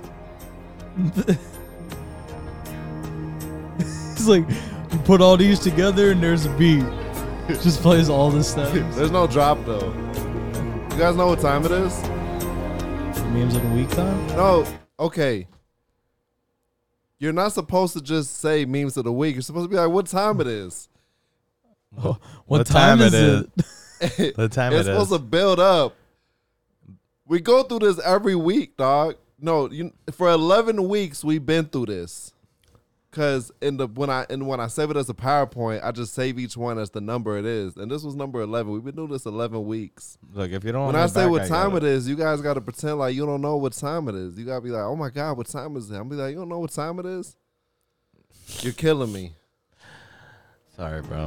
[SPEAKER 5] It's like, you put all these together and there's a beat. It just plays all this stuff.
[SPEAKER 3] There's no drop though. You guys know what time it is?
[SPEAKER 5] Memes of the week time?
[SPEAKER 3] No. Okay. You're not supposed to just say memes of the week. You're supposed to be like, what time it is?
[SPEAKER 5] What,
[SPEAKER 2] What
[SPEAKER 5] time,
[SPEAKER 2] time
[SPEAKER 5] is
[SPEAKER 2] it
[SPEAKER 3] it
[SPEAKER 2] The time
[SPEAKER 3] it's
[SPEAKER 2] it
[SPEAKER 3] supposed
[SPEAKER 2] is.
[SPEAKER 3] to build up. We go through this every week, dog. No, you for eleven weeks we've been through this. Cause in the when I and when I save it as a PowerPoint, I just save each one as the number it is. And this was number eleven. We've been doing this eleven weeks.
[SPEAKER 2] Look, if you don't.
[SPEAKER 3] When
[SPEAKER 2] want
[SPEAKER 3] I
[SPEAKER 2] it
[SPEAKER 3] say
[SPEAKER 2] back,
[SPEAKER 3] what
[SPEAKER 2] I
[SPEAKER 3] time
[SPEAKER 2] got
[SPEAKER 3] it is, you guys got to pretend like you don't know what time it is. You got to be like, oh my God, what time is it? I'm be like, you don't know what time it is? You're killing me.
[SPEAKER 2] Sorry, bro.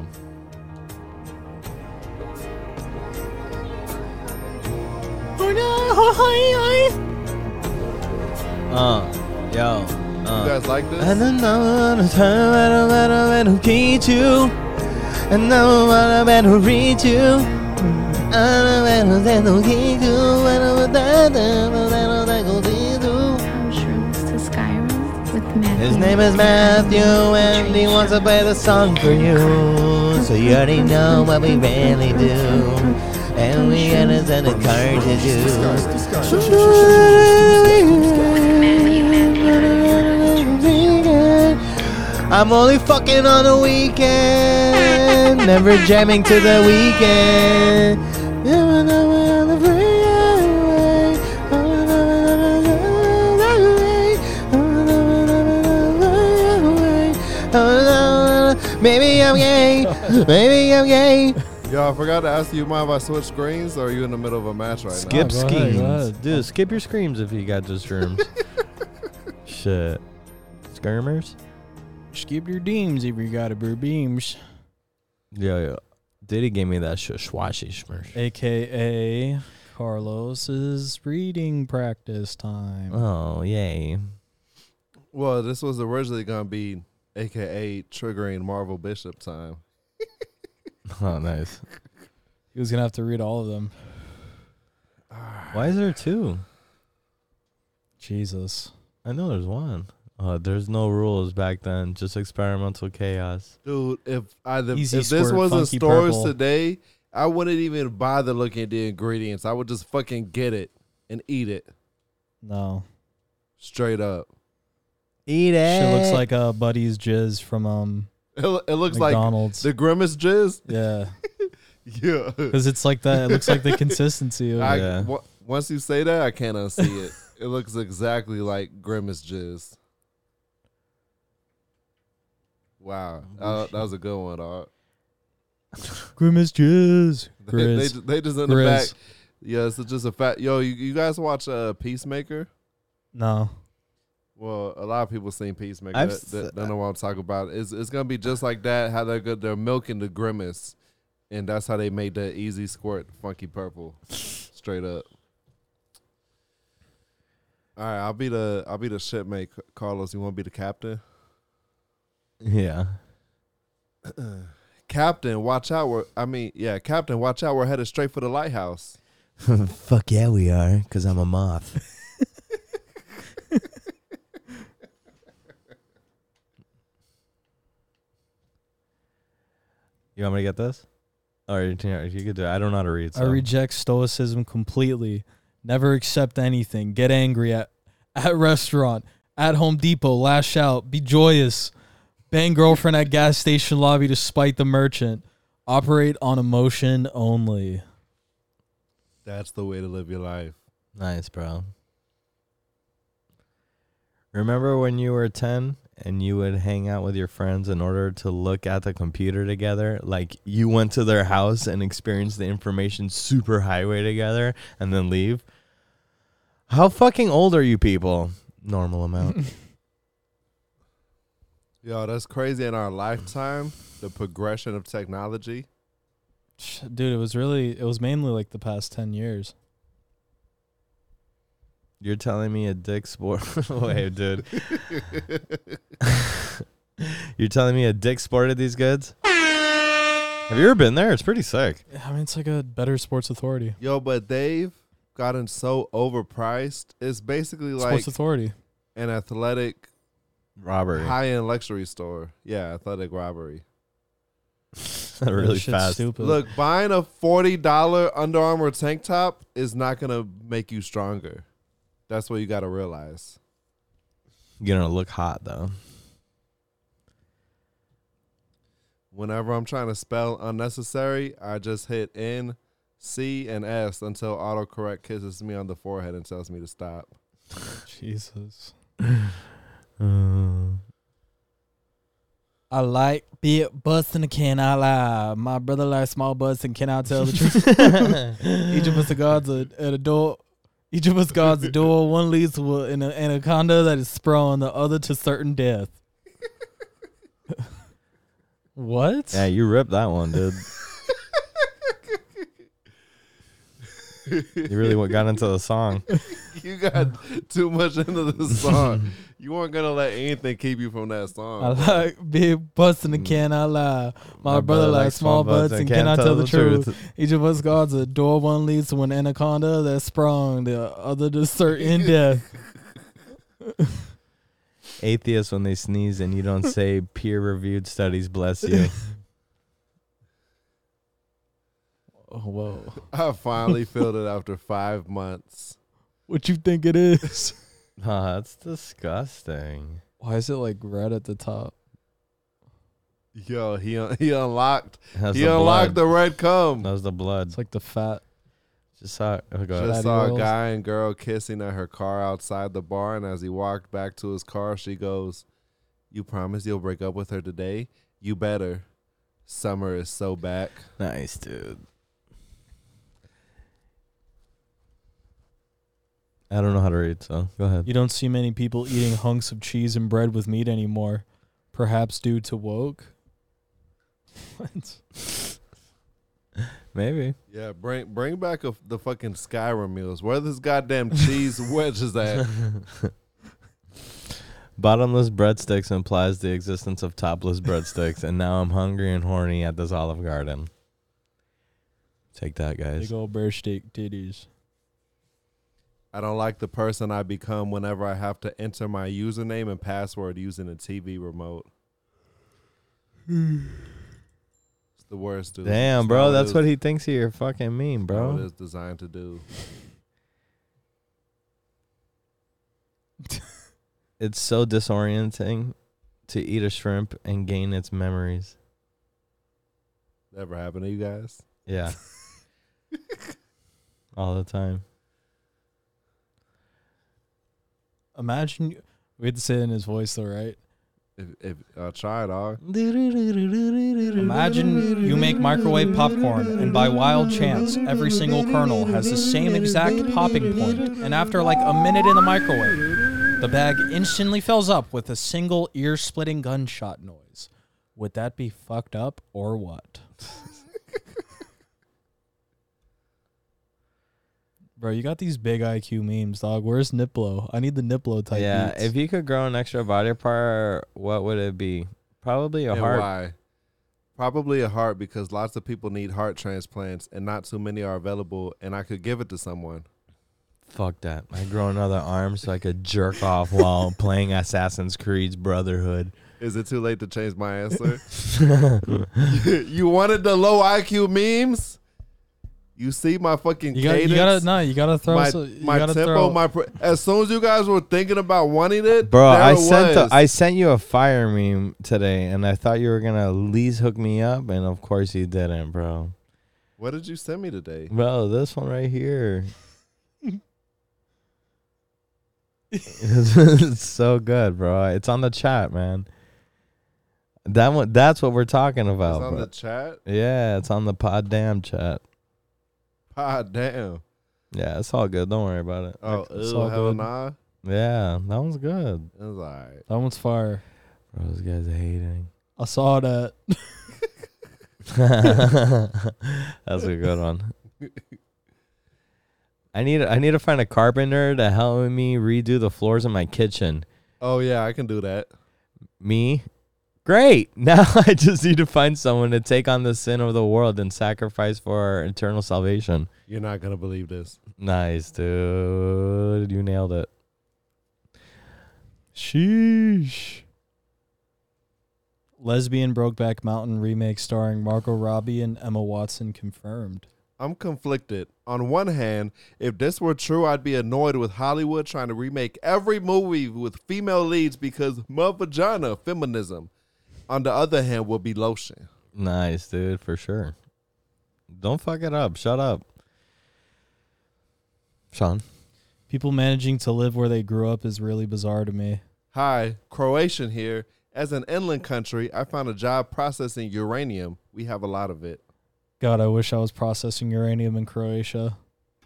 [SPEAKER 2] Uh, yo. Uh.
[SPEAKER 3] You guys like this?
[SPEAKER 2] And then I'm gonna turn around, around, around, who keep you. And now I'm gonna who reach you. I'm gonna who keep you.
[SPEAKER 8] Shrooms to Skyrim with Matthew.
[SPEAKER 2] His name is Matthew, and he wants to play the song for you. So you already know what we really do. And we understand the card to do. I'm only fucking on the weekend, never jamming to the weekend. Maybe I'm gay, maybe I'm gay.
[SPEAKER 3] Yo, I forgot to ask you, you mind if I switch screens, or are you in the middle of a match right
[SPEAKER 2] Skip
[SPEAKER 3] now?
[SPEAKER 5] go ahead, go
[SPEAKER 2] schemes.
[SPEAKER 5] ahead.
[SPEAKER 2] Dude, skip your screams if you got the shrooms. Shit. Skirmers?
[SPEAKER 5] Skip your deems if you got a brew beams.
[SPEAKER 2] Yo, yo. Diddy gave me that shit. Schwashy schmursh.
[SPEAKER 5] A K A Carlos's reading practice time.
[SPEAKER 2] Oh, yay.
[SPEAKER 3] Well, this was originally going to be A K A triggering Marvel Bishop time.
[SPEAKER 2] Oh, nice.
[SPEAKER 5] He was going to have to read all of them.
[SPEAKER 2] Why is there two?
[SPEAKER 5] Jesus.
[SPEAKER 2] I know there's one. Uh, there's no rules back then. Just experimental chaos.
[SPEAKER 3] Dude, if I the,
[SPEAKER 5] Easy
[SPEAKER 3] if this
[SPEAKER 5] squirt,
[SPEAKER 3] was in
[SPEAKER 5] funky
[SPEAKER 3] stores
[SPEAKER 5] purple.
[SPEAKER 3] today, I wouldn't even bother looking at the ingredients. I would just fucking get it and eat it
[SPEAKER 5] No.
[SPEAKER 3] straight up.
[SPEAKER 2] Eat it.
[SPEAKER 5] Shit looks like a Buddy's jizz from um
[SPEAKER 3] It, it looks
[SPEAKER 5] McDonald's.
[SPEAKER 3] like the Grimace jizz.
[SPEAKER 5] Yeah.
[SPEAKER 3] Yeah.
[SPEAKER 5] Because it's like that. It looks like the consistency of
[SPEAKER 3] I,
[SPEAKER 5] it.
[SPEAKER 2] Yeah.
[SPEAKER 3] w- once you say that, I can't unsee it. It looks exactly like Grimace jizz. Wow, uh, that was a good one, dog.
[SPEAKER 5] Grimace jizz.
[SPEAKER 3] They, they,
[SPEAKER 5] Grizz.
[SPEAKER 3] ju- they just in the back.
[SPEAKER 5] Grizz.
[SPEAKER 3] Yeah, it's just a fact. Yo, you, you guys watch uh, Peacemaker?
[SPEAKER 5] No.
[SPEAKER 3] Well, a lot of people seen Peacemaker.
[SPEAKER 2] I've
[SPEAKER 3] That,
[SPEAKER 2] s-
[SPEAKER 3] that, they know what I'm talking about. It's it's gonna be just like that. How they're good. They're milking the Grimace, and that's how they made that easy squirt, funky purple, straight up. All right, I'll be the I'll be the shipmate. Carlos, you want to be the captain?
[SPEAKER 2] Yeah.
[SPEAKER 3] Captain, watch out. We're, I mean, yeah, Captain, watch out. We're headed straight for the lighthouse.
[SPEAKER 7] Fuck yeah, we are, because I'm a moth.
[SPEAKER 2] You want me to get this? Or you, you could do it. I don't know how to read.
[SPEAKER 5] I
[SPEAKER 2] So.
[SPEAKER 5] reject stoicism completely. Never accept anything. Get angry at at restaurant, at Home Depot. Lash out. Be joyous. Bang girlfriend at gas station lobby to spite the merchant. Operate on emotion only.
[SPEAKER 3] That's the way to live your life.
[SPEAKER 2] Nice, bro. Remember when you were ten and you would hang out with your friends in order to look at the computer together? Like you went to their house and experienced the information super highway together and then leave? How fucking old are you people? Normal amount.
[SPEAKER 3] Yo, that's crazy. In our lifetime, the progression of technology.
[SPEAKER 5] Dude, it was really, it was mainly like the past ten years.
[SPEAKER 2] You're telling me a dick sport? Wait, dude. You're telling me a dick sported these goods? Have you ever been there? It's pretty sick.
[SPEAKER 5] I mean, it's like a better Sports Authority.
[SPEAKER 3] Yo, but they've gotten so overpriced. It's basically like
[SPEAKER 5] Sports Authority.
[SPEAKER 3] an athletic
[SPEAKER 2] Robbery.
[SPEAKER 3] high-end luxury store. Yeah, athletic robbery.
[SPEAKER 2] Really
[SPEAKER 5] That shit's
[SPEAKER 2] fast.
[SPEAKER 5] Stupid.
[SPEAKER 3] Look, buying a forty dollar Under Armour tank top is not going to make you stronger. That's what you got to realize.
[SPEAKER 2] You're going to look hot, though.
[SPEAKER 3] Whenever I'm trying to spell unnecessary, I just hit N, C, and S until autocorrect kisses me on the forehead and tells me to stop.
[SPEAKER 5] Jesus.
[SPEAKER 2] Uh,
[SPEAKER 5] I like big butts and can I lie. My brother likes small butts and can I tell the truth? Each of us guards a, at a door. Each of us guards a door. One leads to an anaconda that is sprung, the other to certain death. What?
[SPEAKER 2] yeah, you ripped that one, dude. You really what got into the song.
[SPEAKER 3] You got too much into the song. You weren't going to let anything keep you from that song.
[SPEAKER 5] I like big butts and can I lie. My, My brother, brother likes small butts and can I tell the truth? truth? Each of us guards a door. One leads to an anaconda that sprung, the other to certain death.
[SPEAKER 2] Atheists, when they sneeze and you don't say peer-reviewed studies, bless you.
[SPEAKER 5] Oh, whoa.
[SPEAKER 3] I finally filled it after five months.
[SPEAKER 5] What you think it is?
[SPEAKER 2] Oh, that's disgusting.
[SPEAKER 5] Why is it like red at the top?
[SPEAKER 3] Yo, he un- he unlocked
[SPEAKER 2] That's
[SPEAKER 3] he
[SPEAKER 2] the
[SPEAKER 3] unlocked
[SPEAKER 2] blood.
[SPEAKER 3] the red cum.
[SPEAKER 2] That was the blood.
[SPEAKER 5] It's like the fat.
[SPEAKER 2] Just saw. Oh, go ahead.
[SPEAKER 3] Just
[SPEAKER 5] Fatty
[SPEAKER 3] saw a
[SPEAKER 5] rolls.
[SPEAKER 3] guy and girl kissing at her car outside the bar, and as he walked back to his car, she goes, "You promise you'll break up with her today? You better. Summer is so back."
[SPEAKER 2] Nice, dude. I don't know how to read, so go ahead.
[SPEAKER 5] You don't see many people eating hunks of cheese and bread with meat anymore. Perhaps due to woke? What?
[SPEAKER 2] Maybe.
[SPEAKER 3] Yeah, bring bring back a, the fucking Skyrim meals. Where this goddamn cheese wedges at?
[SPEAKER 2] Bottomless breadsticks implies the existence of topless breadsticks, and now I'm hungry and horny at this Olive Garden. Take that, guys.
[SPEAKER 5] Big old bear steak titties.
[SPEAKER 3] I don't like the person I become whenever I have to enter my username and password using a T V remote. It's the worst, dude.
[SPEAKER 2] Damn,
[SPEAKER 3] It's
[SPEAKER 2] bro,
[SPEAKER 3] not
[SPEAKER 2] that's
[SPEAKER 3] it
[SPEAKER 2] what
[SPEAKER 3] is-
[SPEAKER 2] he thinks you're fucking mean,
[SPEAKER 3] it's not what
[SPEAKER 2] bro.
[SPEAKER 3] it's designed to do.
[SPEAKER 2] It's so disorienting to eat a shrimp and gain its memories.
[SPEAKER 3] Never happened to you guys?
[SPEAKER 2] Yeah. All the time.
[SPEAKER 5] Imagine, you- we had to say it in his voice though, right?
[SPEAKER 3] If if I'll try, dog.
[SPEAKER 5] Imagine you make microwave popcorn, and by wild chance, every single kernel has the same exact popping point, and after like a minute in the microwave, the bag instantly fills up with a single ear-splitting gunshot noise. Would that be fucked up or what? Bro, you got these big I Q memes, dog. Where's Niplo? I need the Niplo type
[SPEAKER 2] Yeah,
[SPEAKER 5] beats.
[SPEAKER 2] if you could grow an extra body part, what would it be? Probably a
[SPEAKER 3] And
[SPEAKER 2] heart.
[SPEAKER 3] why? Probably a heart, because lots of people need heart transplants and not too many are available, and I could give it to someone.
[SPEAKER 2] Fuck that. I grow another arm so I could jerk off while playing Assassin's Creed's Brotherhood.
[SPEAKER 3] Is it too late to change my answer? You wanted the low I Q memes? You see my fucking
[SPEAKER 5] You gotta,
[SPEAKER 3] cadence?
[SPEAKER 5] you gotta, no, you gotta throw.
[SPEAKER 3] my
[SPEAKER 5] so, you
[SPEAKER 3] my
[SPEAKER 5] gotta
[SPEAKER 3] tempo,
[SPEAKER 5] throw,
[SPEAKER 3] my pr- as soon as you guys were thinking about wanting it,
[SPEAKER 2] Bro,
[SPEAKER 3] there
[SPEAKER 2] I
[SPEAKER 3] it
[SPEAKER 2] sent the,
[SPEAKER 3] was.
[SPEAKER 2] I sent you a fire meme today, and I thought you were gonna at least hook me up, and of course you didn't, bro.
[SPEAKER 3] What did you send me today?
[SPEAKER 2] Bro, this one right here. It's so good, bro. It's on the chat, man. That one, that's what we're talking about.
[SPEAKER 3] It's on
[SPEAKER 2] bro.
[SPEAKER 3] the chat.
[SPEAKER 2] Yeah, it's on the pod damn chat.
[SPEAKER 3] God damn.
[SPEAKER 2] Yeah, it's all good. Don't worry about it.
[SPEAKER 3] Oh,
[SPEAKER 5] It's
[SPEAKER 3] ew,
[SPEAKER 5] all
[SPEAKER 3] hell
[SPEAKER 5] good.
[SPEAKER 3] nah.
[SPEAKER 2] Yeah, that one's good.
[SPEAKER 3] It was alright.
[SPEAKER 5] that one's fire.
[SPEAKER 2] Bro, those guys are hating.
[SPEAKER 5] I saw that.
[SPEAKER 2] That's a good one. I need I need to find a carpenter to help me redo the floors in my kitchen.
[SPEAKER 3] Oh yeah, I can do that.
[SPEAKER 2] Me? Great. Now I just need to find someone to take on the sin of the world and sacrifice for our eternal salvation.
[SPEAKER 3] You're not gonna believe this.
[SPEAKER 2] Nice, dude. You nailed it.
[SPEAKER 5] Sheesh. Lesbian Brokeback Mountain remake starring Margot Robbie and Emma Watson confirmed.
[SPEAKER 3] I'm conflicted. On one hand, if this were true, I'd be annoyed with Hollywood trying to remake every movie with female leads because my vagina, feminism. On the other hand, will be lotion.
[SPEAKER 2] Nice, dude, for sure. Don't fuck it up. Shut up. Sean.
[SPEAKER 5] People managing to live where they grew up is really bizarre to me.
[SPEAKER 3] Hi, Croatian here. As an inland country, I found a job processing uranium. We have a lot of it.
[SPEAKER 5] God, I wish I was processing uranium in Croatia.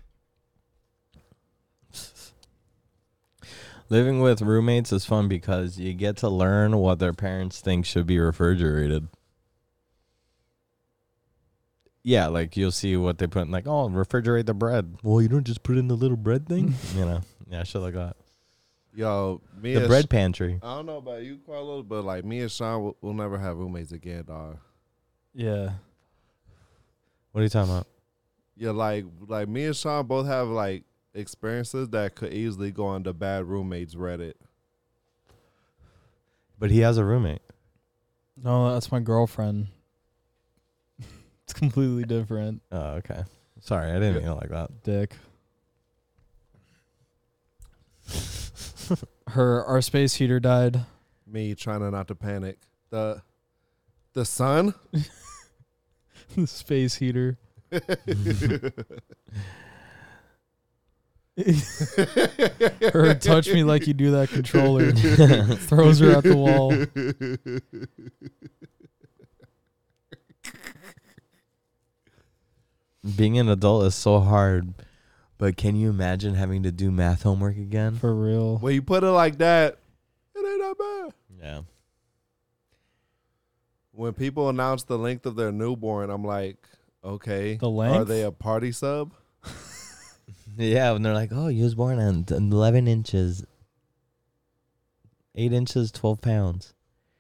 [SPEAKER 2] Living with roommates is fun because you get to learn what their parents think should be refrigerated. Yeah, like you'll see what they put in, like, oh, refrigerate the bread. Well, you don't just put it in the little bread thing? You know, yeah, shit like that.
[SPEAKER 3] Yo, me
[SPEAKER 2] The
[SPEAKER 3] and
[SPEAKER 2] bread
[SPEAKER 3] Sh-
[SPEAKER 2] pantry.
[SPEAKER 3] I don't know about you, Carlos, but like me and Sean will, will never have roommates again, dog.
[SPEAKER 5] Yeah.
[SPEAKER 2] What are you talking about?
[SPEAKER 3] Yeah, like like me and Sean both have like experiences that could easily go on the bad roommates Reddit.
[SPEAKER 2] But he has a roommate.
[SPEAKER 5] No, that's my girlfriend. It's completely different.
[SPEAKER 2] Oh, okay. Sorry, I didn't mean it like that.
[SPEAKER 5] Dick. Her our space heater died.
[SPEAKER 3] Me trying to not to panic. The the sun?
[SPEAKER 5] The space heater. Her touch me like you do that controller. Throws her at the wall.
[SPEAKER 2] Being an adult is so hard, but can you imagine having to do math homework again?
[SPEAKER 5] For real.
[SPEAKER 3] When you put it like that, it ain't that bad.
[SPEAKER 2] Yeah.
[SPEAKER 3] When people announce the length of their newborn, I'm like, okay.
[SPEAKER 5] The length?
[SPEAKER 3] Are they a party sub?
[SPEAKER 2] Yeah, when they're like, oh, you was born on eleven inches. eight inches, twelve pounds.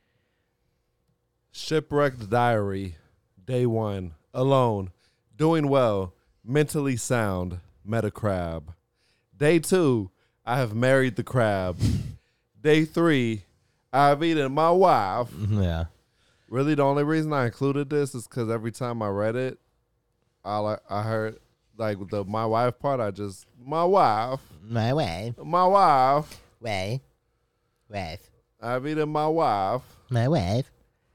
[SPEAKER 3] Shipwrecked diary. Day one. Alone. Doing well. Mentally sound. Met a crab. Day two. I have married the crab. Day three. I have eaten my wife.
[SPEAKER 2] Yeah.
[SPEAKER 3] Really, the only reason I included this is because every time I read it, I like I heard like the my wife part. I just my wife,
[SPEAKER 7] My wife.
[SPEAKER 3] my wife.
[SPEAKER 7] Wife. Wife.
[SPEAKER 3] I've eaten my wife.
[SPEAKER 7] My wife.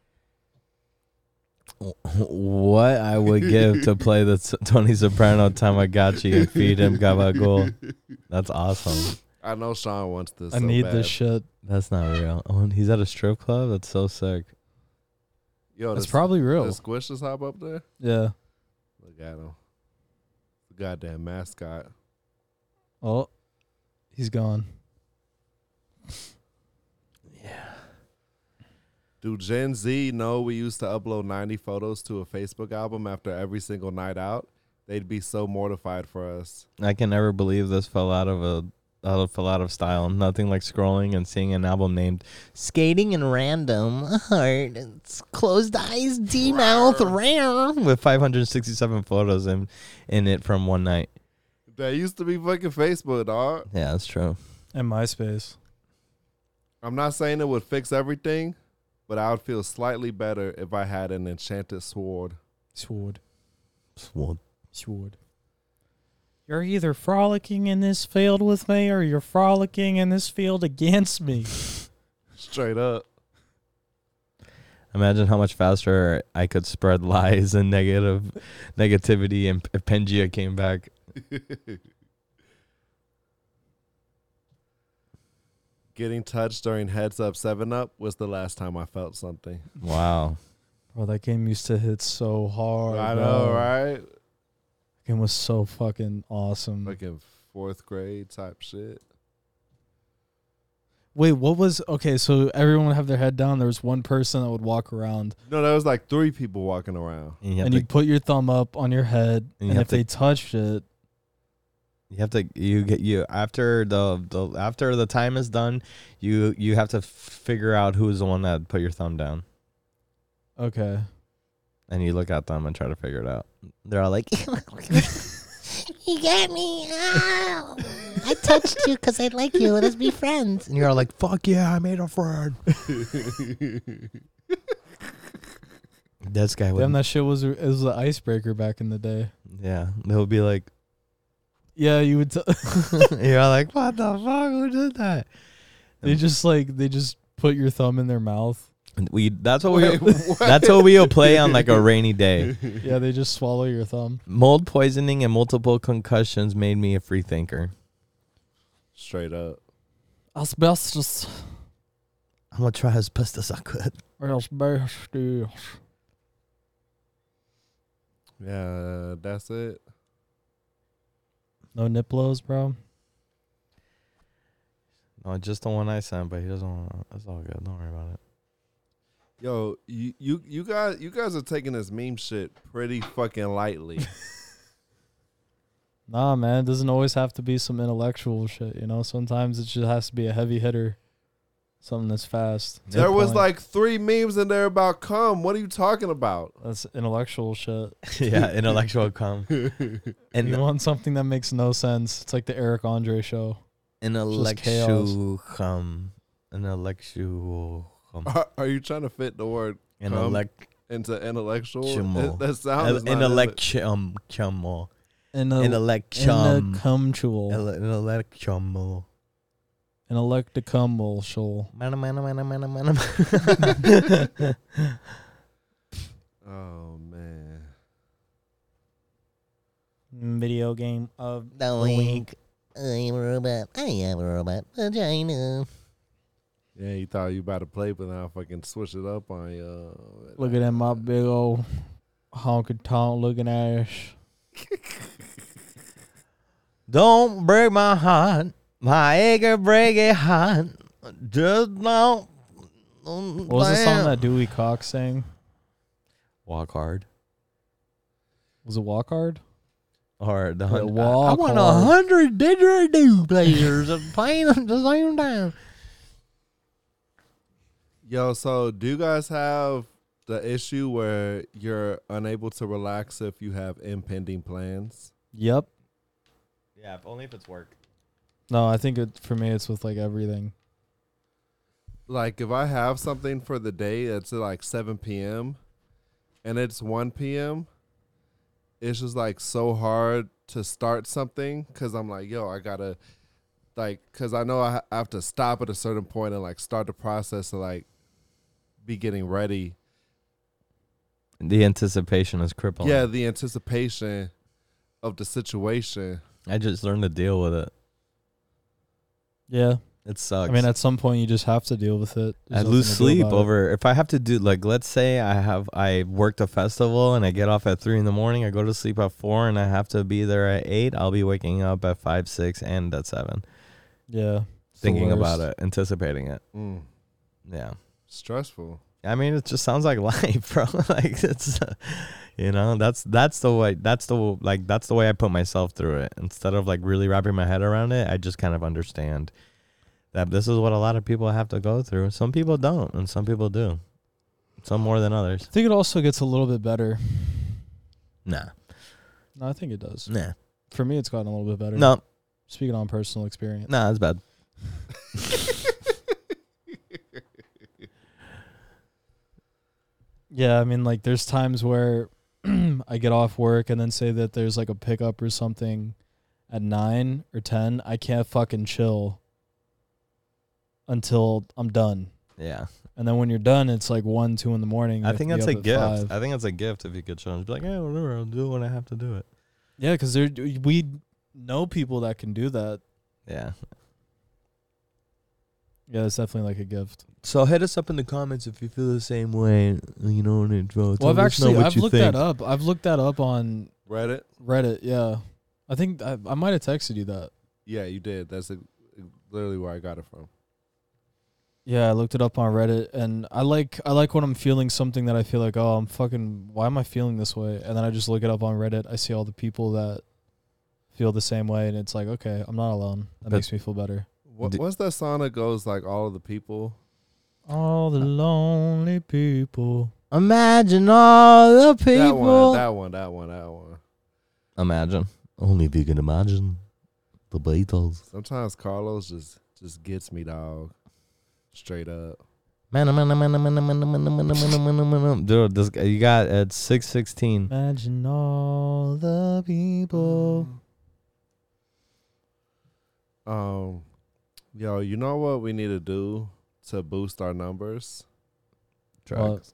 [SPEAKER 2] What I would give to play the S- Tony Soprano Tamagotchi and feed him gabagool. That's awesome.
[SPEAKER 3] I know Sean wants this.
[SPEAKER 5] I
[SPEAKER 3] so
[SPEAKER 5] need
[SPEAKER 3] bad.
[SPEAKER 5] this shit.
[SPEAKER 2] That's not real. Oh, and he's at a strip club? That's so sick.
[SPEAKER 3] Yo,
[SPEAKER 5] It's
[SPEAKER 3] the-
[SPEAKER 5] probably real.
[SPEAKER 3] The squishes hop up there.
[SPEAKER 5] Yeah.
[SPEAKER 3] Look at him. The goddamn mascot.
[SPEAKER 5] Oh, he's gone.
[SPEAKER 3] Do Gen Z know we used to upload ninety photos to a Facebook album after every single night out? They'd be so mortified for us.
[SPEAKER 2] I can never believe this fell out of a out of, fell out of style. Nothing like scrolling and seeing an album named
[SPEAKER 7] Skating and random. Heart. It's closed eyes. D mouth. Rare.
[SPEAKER 2] with five hundred sixty-seven photos in in it from one night.
[SPEAKER 3] That used to be fucking Facebook, dog.
[SPEAKER 2] Yeah, that's true.
[SPEAKER 5] And MySpace.
[SPEAKER 3] I'm not saying it would fix everything, but I would feel slightly better if I had an enchanted sword.
[SPEAKER 5] Sword.
[SPEAKER 2] Sword.
[SPEAKER 5] Sword. You're either frolicking in this field with me or you're frolicking in this field against me.
[SPEAKER 3] Straight up.
[SPEAKER 2] Imagine how much faster I could spread lies and negative negativity and if Pangea came back.
[SPEAKER 3] Getting touched during Heads Up seven up was the last time I felt something.
[SPEAKER 2] Wow.
[SPEAKER 5] Bro, that game used to hit so hard.
[SPEAKER 3] I
[SPEAKER 5] bro.
[SPEAKER 3] know, right?
[SPEAKER 5] That game was so fucking awesome.
[SPEAKER 3] Like in fourth grade type shit.
[SPEAKER 5] Wait, what was... Okay, so everyone would have their head down. There was one person that would walk around.
[SPEAKER 3] No, there was like three people walking around.
[SPEAKER 2] And you have
[SPEAKER 5] And
[SPEAKER 2] to,
[SPEAKER 5] you'd put your thumb up on your head.
[SPEAKER 2] And you
[SPEAKER 5] And,
[SPEAKER 2] have
[SPEAKER 5] if
[SPEAKER 2] to-
[SPEAKER 5] they touched it...
[SPEAKER 2] you have to you get you after the, the after the time is done, you you have to f- figure out who's the one that put your thumb down.
[SPEAKER 5] Okay.
[SPEAKER 2] And you look at them and try to figure it out. They're all like,
[SPEAKER 7] You got me. Ow. I touched you because I like you. Let's be friends.
[SPEAKER 2] and you're all like, fuck yeah, I made a friend. This guy would,
[SPEAKER 5] Damn, that shit was, it was an icebreaker back in the day.
[SPEAKER 2] yeah, they'll be like,
[SPEAKER 5] Yeah, you would... T-
[SPEAKER 2] you're all like, what the fuck? Who did that?
[SPEAKER 5] they just, like... They just put your thumb in their mouth.
[SPEAKER 2] And we that's what we
[SPEAKER 3] Wait, what?
[SPEAKER 2] that's what we'll play on like a rainy day.
[SPEAKER 5] Yeah, they just swallow your thumb.
[SPEAKER 2] Mold poisoning and multiple concussions made me a free thinker.
[SPEAKER 3] Straight up.
[SPEAKER 5] Asbestos.
[SPEAKER 2] I'm gonna try as best as I could.
[SPEAKER 5] Asbestos.
[SPEAKER 3] Yeah, that's it.
[SPEAKER 5] No niplos, bro.
[SPEAKER 2] No, just the one I sent, but he doesn't want. That's all good. Don't worry about it.
[SPEAKER 3] Yo, you, you you guys you guys are taking this meme shit pretty fucking lightly.
[SPEAKER 5] Nah, man. It doesn't always have to be some intellectual shit, you know? Sometimes it just has to be a heavy hitter. Something that's fast.
[SPEAKER 3] There was
[SPEAKER 5] Point.
[SPEAKER 3] like three memes in there about cum. What are you talking about?
[SPEAKER 5] That's intellectual shit.
[SPEAKER 2] Yeah, intellectual cum.
[SPEAKER 5] And you
[SPEAKER 2] And
[SPEAKER 5] want something that makes no sense. It's like the Eric Andre show.
[SPEAKER 2] intellectual cum. Intellectual cum.
[SPEAKER 3] Are, are you trying to fit the word cum
[SPEAKER 2] Intellect.
[SPEAKER 3] into intellectual?
[SPEAKER 2] Chumo.
[SPEAKER 3] It, that sounds not in it.
[SPEAKER 2] Intellectual cum.
[SPEAKER 5] In a,
[SPEAKER 2] Intellectual.
[SPEAKER 5] Intellectual.
[SPEAKER 2] Intellectual.
[SPEAKER 5] Intellecticumul show.
[SPEAKER 2] Mana mana mana mana mana.
[SPEAKER 3] Oh man.
[SPEAKER 5] Video game of
[SPEAKER 7] The week. I'm a robot. I am a robot. Vagina.
[SPEAKER 3] Yeah, you thought you about to play, but now I fucking switch it up on you.
[SPEAKER 5] Look at that, my big old honky tonk looking ass.
[SPEAKER 2] Don't break my heart. My acre break it heart. Just don't.
[SPEAKER 5] What was the song that Dewey Cox sang?
[SPEAKER 2] Walk hard.
[SPEAKER 5] Was it Walk Hard?
[SPEAKER 2] Or the
[SPEAKER 5] Yeah,
[SPEAKER 2] hundred. I, I
[SPEAKER 5] walk
[SPEAKER 2] want a
[SPEAKER 5] hard.
[SPEAKER 2] hundred didgeridoo players and playing at the same time.
[SPEAKER 3] Yo, so do you guys have the issue where you're unable to relax if you have impending plans?
[SPEAKER 5] Yep.
[SPEAKER 2] Yeah, if only if it's work.
[SPEAKER 5] No, I think it for me it's with like everything.
[SPEAKER 3] Like if I have something for the day that's at like seven p.m. and it's one p.m., it's just like so hard to start something because I'm like, yo, I gotta like, because I know I ha- I have to stop at a certain point and like start the process to like be getting ready.
[SPEAKER 2] The anticipation is crippling.
[SPEAKER 3] Yeah, the anticipation of the situation.
[SPEAKER 2] I just learned to deal with it.
[SPEAKER 5] Yeah.
[SPEAKER 2] It sucks.
[SPEAKER 5] I mean, at some point you just have to deal with it.
[SPEAKER 2] I
[SPEAKER 5] There's
[SPEAKER 2] lose
[SPEAKER 5] nothing to do
[SPEAKER 2] sleep
[SPEAKER 5] about it.
[SPEAKER 2] over if I have to do like let's say I have I worked a festival and I get off at three in the morning. I go to sleep at four and I have to be there at eight. I'll be waking up at five, six, and at seven.
[SPEAKER 5] Yeah. It's the
[SPEAKER 2] Thinking about
[SPEAKER 5] worst.
[SPEAKER 2] it, anticipating it.
[SPEAKER 3] Mm,
[SPEAKER 2] Yeah.
[SPEAKER 3] stressful.
[SPEAKER 2] I mean, it just sounds like life, bro. Like it's, uh, you know, that's that's the way that's the like that's the way I put myself through it. Instead of like really wrapping my head around it, I just kind of understand that this is what a lot of people have to go through. Some people don't, and some people do. Some more than others.
[SPEAKER 5] I think it also gets a little bit better.
[SPEAKER 2] Nah,
[SPEAKER 5] No, I think it does.
[SPEAKER 2] nah,
[SPEAKER 5] For me, it's gotten a little bit better.
[SPEAKER 2] no,
[SPEAKER 5] Speaking on personal experience.
[SPEAKER 2] nah. It's bad.
[SPEAKER 5] Yeah, I mean, like, there's times where I get off work and then say that there's like a pickup or something, at nine or ten, I can't fucking chill until I'm done.
[SPEAKER 2] Yeah.
[SPEAKER 5] And then when you're done, it's like one, two in the morning. You
[SPEAKER 2] I
[SPEAKER 5] have
[SPEAKER 2] think
[SPEAKER 5] to be
[SPEAKER 2] that's a
[SPEAKER 5] up at
[SPEAKER 2] gift.
[SPEAKER 5] five.
[SPEAKER 2] I think that's a gift if you could challenge. Be like, yeah, whatever, I'll do it when I have to do it.
[SPEAKER 5] Yeah, because there we know people that can do that.
[SPEAKER 2] Yeah.
[SPEAKER 5] Yeah, it's definitely like a gift.
[SPEAKER 2] So hit us up in the comments if you feel the same way. You know, and intro.
[SPEAKER 5] Well, I've
[SPEAKER 2] Let us know
[SPEAKER 5] actually
[SPEAKER 2] what
[SPEAKER 5] I've
[SPEAKER 2] you
[SPEAKER 5] looked
[SPEAKER 2] think.
[SPEAKER 5] that up. I've looked that up on
[SPEAKER 3] Reddit.
[SPEAKER 5] Reddit. Yeah, I think I, I might have texted you that.
[SPEAKER 3] Yeah, you did. That's a, literally where I got it from.
[SPEAKER 5] Yeah, I looked it up on Reddit, and I like I like when I'm feeling something that I feel like, oh, I'm fucking, why am I feeling this way? And then I just look it up on Reddit. I see all the people that feel the same way, and it's like, okay, I'm not alone. That
[SPEAKER 2] But-
[SPEAKER 5] makes me feel better.
[SPEAKER 3] What, what's that song that goes like all of the people?
[SPEAKER 5] All the lonely people.
[SPEAKER 2] Imagine all the
[SPEAKER 3] That one,
[SPEAKER 2] people.
[SPEAKER 3] that one, that one, that one.
[SPEAKER 2] Imagine. Only if you can imagine. The Beatles.
[SPEAKER 3] Sometimes Carlos just just gets me, dog. Straight up.
[SPEAKER 2] Man, man, man, man, man, man, man, man, man, man, man, man. Dude, this guy, you got at six sixteen.
[SPEAKER 5] Imagine all the people.
[SPEAKER 3] Um, yo, you know what we need to do to boost our numbers?
[SPEAKER 2] Drugs.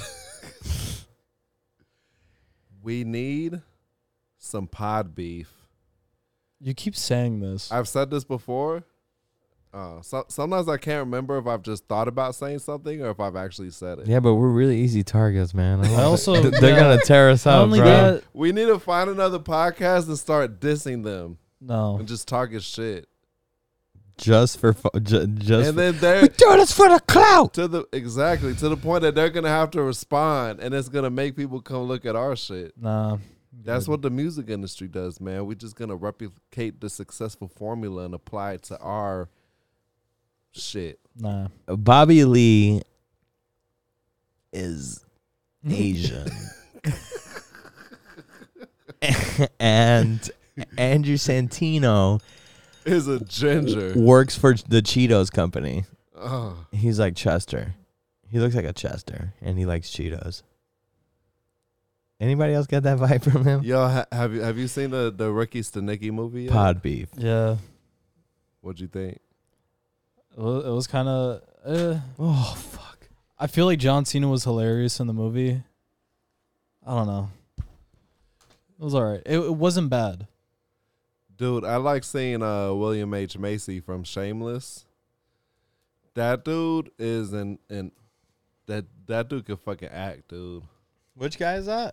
[SPEAKER 3] We need some pod beef.
[SPEAKER 5] You keep saying this.
[SPEAKER 3] I've said this before. Uh, so, sometimes I can't remember if I've just thought about saying something or if I've actually said it.
[SPEAKER 2] Yeah, but we're really easy targets, man.
[SPEAKER 5] I also
[SPEAKER 2] They're
[SPEAKER 5] yeah,
[SPEAKER 2] gonna tear us
[SPEAKER 5] not
[SPEAKER 2] out,
[SPEAKER 5] only
[SPEAKER 2] bro.
[SPEAKER 5] that-
[SPEAKER 3] We need to find another podcast and start dissing them
[SPEAKER 5] no.
[SPEAKER 3] and just talking shit.
[SPEAKER 2] Just for fu- ju- just.
[SPEAKER 3] And
[SPEAKER 2] for-
[SPEAKER 3] then they're
[SPEAKER 2] we do this for the clout.
[SPEAKER 3] to the exactly to the point that they're gonna have to respond, and it's gonna make people come look at our shit.
[SPEAKER 5] Nah.
[SPEAKER 3] That's what the music industry does, man. We're just gonna replicate the successful formula and apply it to our shit.
[SPEAKER 5] Nah.
[SPEAKER 2] Bobby Lee is Asian, and Andrew Santino
[SPEAKER 3] Is a ginger.
[SPEAKER 2] works for the Cheetos company.
[SPEAKER 3] Oh,
[SPEAKER 2] He's like Chester. He looks like a Chester, and he likes Cheetos. Anybody else get that vibe from him?
[SPEAKER 3] yo, ha- have you have you seen the the Ricky Stenicki movie yet?
[SPEAKER 2] Pod beef.
[SPEAKER 5] Yeah.
[SPEAKER 3] What'd you think?
[SPEAKER 5] It was, it was kind of. Uh,
[SPEAKER 2] Oh fuck.
[SPEAKER 5] I feel like John Cena was hilarious in the movie. I don't know. It was alright. It, it wasn't bad.
[SPEAKER 3] Dude, I like seeing uh, William H. Macy from Shameless. That dude is an an that that dude can fucking act, dude.
[SPEAKER 2] Which guy is that?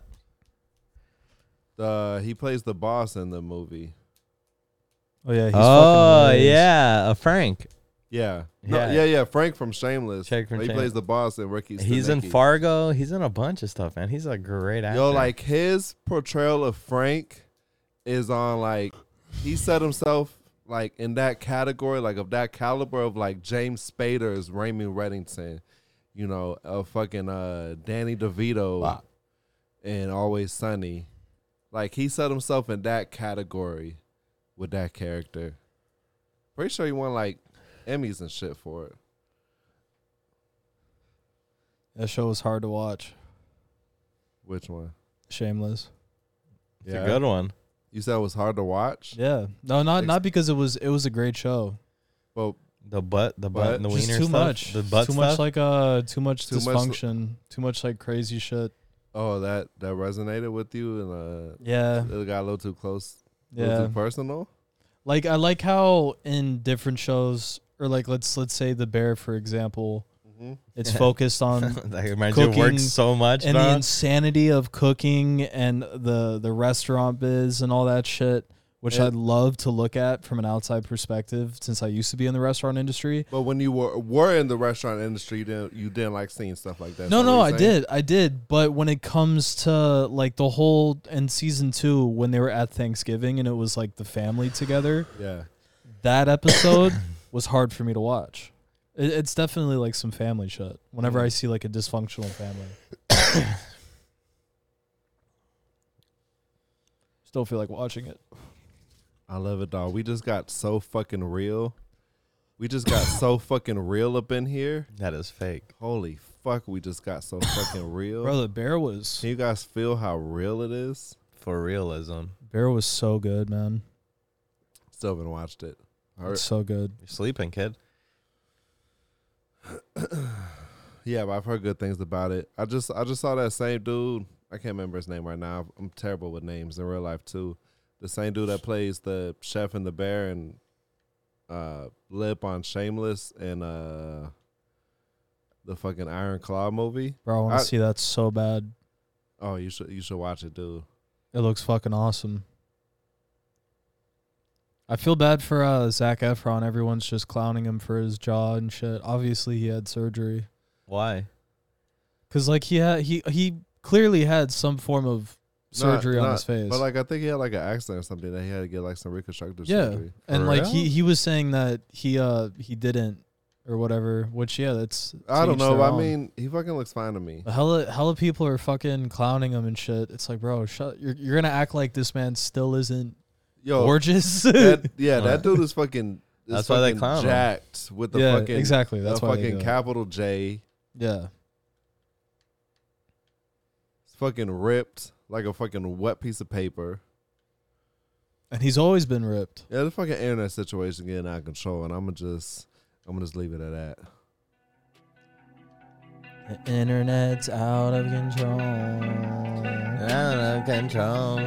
[SPEAKER 3] Uh, he plays the boss in the movie.
[SPEAKER 5] Oh yeah. He's
[SPEAKER 2] Oh
[SPEAKER 5] fucking hilarious.
[SPEAKER 2] yeah, a Frank.
[SPEAKER 3] Yeah, no,
[SPEAKER 2] Yeah.
[SPEAKER 3] yeah, yeah. Frank from Shameless.
[SPEAKER 2] Frank from
[SPEAKER 3] he
[SPEAKER 2] Shameless.
[SPEAKER 3] plays the boss in Ricky.
[SPEAKER 2] He's in
[SPEAKER 3] Stenicki.
[SPEAKER 2] Fargo. He's in a bunch of stuff, man. He's a great actor.
[SPEAKER 3] Yo, like his portrayal of Frank is on like he set himself like in that category, like of that caliber of like James Spader's Raymond Reddington, you know, of fucking uh Danny DeVito
[SPEAKER 2] Wow.
[SPEAKER 3] and Always Sunny. Like he set himself in that category with that character. Pretty sure he won like Emmys and shit for it.
[SPEAKER 5] That show was hard to watch.
[SPEAKER 3] Which one?
[SPEAKER 5] Shameless.
[SPEAKER 2] it's a good one.
[SPEAKER 3] You said it was hard to watch?
[SPEAKER 5] Yeah. No, not
[SPEAKER 3] Ex-
[SPEAKER 5] not because it was it was a great show.
[SPEAKER 3] Well,
[SPEAKER 2] The butt, the butt,
[SPEAKER 3] Butt?
[SPEAKER 2] and the
[SPEAKER 5] Just
[SPEAKER 2] wiener
[SPEAKER 5] too
[SPEAKER 2] stuff.
[SPEAKER 5] much.
[SPEAKER 2] The butt
[SPEAKER 5] too
[SPEAKER 2] stuff.
[SPEAKER 5] much like uh too much
[SPEAKER 3] Too much-
[SPEAKER 5] dysfunction. Too much like crazy shit.
[SPEAKER 3] oh, that that resonated with you and uh
[SPEAKER 5] Yeah.
[SPEAKER 3] it got a little too close, a little
[SPEAKER 5] Yeah.
[SPEAKER 3] too personal.
[SPEAKER 5] Like I like how in different shows or like let's let's say The Bear for example,
[SPEAKER 3] Mm-hmm.
[SPEAKER 5] it's focused on
[SPEAKER 2] that reminds you of work
[SPEAKER 5] cooking
[SPEAKER 2] so much,
[SPEAKER 5] and the
[SPEAKER 2] bro.
[SPEAKER 5] insanity of cooking and the the restaurant biz and all that shit, which
[SPEAKER 3] Yeah.
[SPEAKER 5] I'd love to look at from an outside perspective since I used to be in the restaurant industry.
[SPEAKER 3] But when you were were in the restaurant industry, you didn't you didn't like seeing stuff like that.
[SPEAKER 5] No,
[SPEAKER 3] Is that
[SPEAKER 5] no,
[SPEAKER 3] what
[SPEAKER 5] I
[SPEAKER 3] you're saying?
[SPEAKER 5] did. I did. But when it comes to like the whole in season two, when they were at Thanksgiving and it was like the family together,
[SPEAKER 3] Yeah.
[SPEAKER 5] that episode was hard for me to watch. It, it's definitely like some family shit. Whenever I see like a dysfunctional family, still feel like watching it.
[SPEAKER 3] I love it, dog. We just got so fucking real. We just got so fucking real up in here.
[SPEAKER 2] that is fake.
[SPEAKER 3] Holy fuck, we just got so fucking real.
[SPEAKER 5] Bro, the bear was
[SPEAKER 3] Can you guys feel how real it is?
[SPEAKER 2] For realism.
[SPEAKER 5] bear was so good, man.
[SPEAKER 3] Still haven't watched it. I
[SPEAKER 5] It's so good.
[SPEAKER 2] You're sleeping, kid.
[SPEAKER 3] Yeah, but I've heard good things about it. I just I just saw that same dude. I can't remember his name right now. I'm terrible with names in real life too. The same dude that plays the chef and the bear and uh, Lip on Shameless and uh, the fucking Iron Claw movie.
[SPEAKER 5] Bro, I want
[SPEAKER 3] I-
[SPEAKER 5] to see that so bad.
[SPEAKER 3] Oh, you should you should watch it, dude.
[SPEAKER 5] It looks fucking awesome. I feel bad for uh, Zac Efron. Everyone's just clowning him for his jaw and shit. Obviously, he had surgery.
[SPEAKER 2] Why?
[SPEAKER 5] Cause like he had he he clearly had some form of surgery
[SPEAKER 3] Not-
[SPEAKER 5] on
[SPEAKER 3] not-
[SPEAKER 5] his face.
[SPEAKER 3] But like I think he had like an accident or something that he had to get like some reconstructive
[SPEAKER 5] yeah,
[SPEAKER 3] surgery.
[SPEAKER 5] and
[SPEAKER 2] For
[SPEAKER 5] like
[SPEAKER 2] real?
[SPEAKER 5] he he was saying that he uh he didn't or whatever. Which yeah, that's
[SPEAKER 3] I
[SPEAKER 5] to
[SPEAKER 3] don't
[SPEAKER 5] each
[SPEAKER 3] know.
[SPEAKER 5] their
[SPEAKER 3] I
[SPEAKER 5] own.
[SPEAKER 3] mean, he fucking looks fine to me.
[SPEAKER 5] But hella hella people are fucking clowning him and shit. It's like, bro, shut. You're you're gonna act like this man still isn't
[SPEAKER 3] Yo,
[SPEAKER 5] gorgeous.
[SPEAKER 3] that, yeah,
[SPEAKER 2] Uh,
[SPEAKER 3] that dude is fucking. Is
[SPEAKER 2] That's why they
[SPEAKER 3] fucking
[SPEAKER 2] clown him.
[SPEAKER 3] jacked with the
[SPEAKER 5] yeah,
[SPEAKER 3] fucking
[SPEAKER 5] exactly. That's
[SPEAKER 3] the
[SPEAKER 5] why they
[SPEAKER 3] fucking
[SPEAKER 5] do it.
[SPEAKER 3] capital J.
[SPEAKER 5] Yeah.
[SPEAKER 3] It's fucking ripped like a fucking wet piece of paper.
[SPEAKER 5] And he's always been ripped.
[SPEAKER 3] Yeah, the fucking internet situation getting out of control, and I'm gonna just, I'm gonna just leave it at that.
[SPEAKER 5] The internet's out of control.
[SPEAKER 2] Out of control.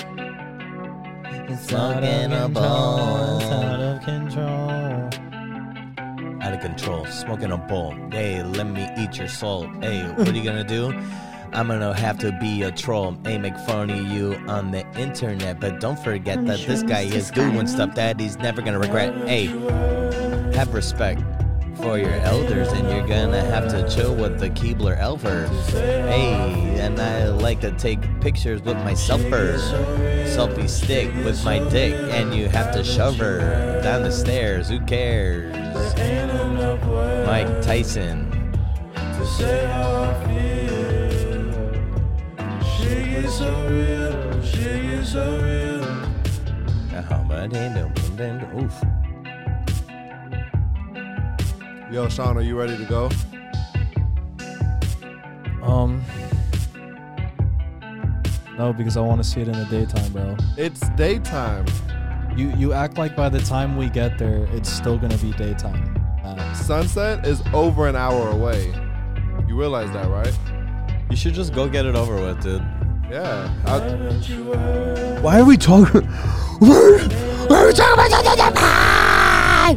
[SPEAKER 5] It's
[SPEAKER 2] Smoking a bowl.
[SPEAKER 5] It's out of control.
[SPEAKER 2] Out of control. Smoking a bowl. Hey, let me eat your soul. Hey, what are you gonna do? I'm gonna have to be a troll. Hey, make fun of you on the internet. But don't forget
[SPEAKER 8] From
[SPEAKER 2] that this guy
[SPEAKER 8] shrooms to
[SPEAKER 2] is doing
[SPEAKER 8] Skyrim.
[SPEAKER 2] stuff that he's never gonna regret. Hey, have respect for your elders, and you're gonna have to chill with the Keebler Elver. Hey, and I like to take pictures with my selfer. Selfie stick with my dick, and you have to shove her down the stairs. Who cares? Mike Tyson. Oh, but they don't- they don't- Oof.
[SPEAKER 3] Yo, Sean, are you ready to go?
[SPEAKER 5] Um. No, because I want to see it in the daytime, bro.
[SPEAKER 3] It's daytime.
[SPEAKER 5] You you act like by the time we get there, it's still gonna be daytime. Uh,
[SPEAKER 3] Sunset is over an hour away. You realize that, right?
[SPEAKER 2] You should just go get it over with, dude.
[SPEAKER 3] Yeah. I,
[SPEAKER 7] Why are we talking? Why are we talking about that?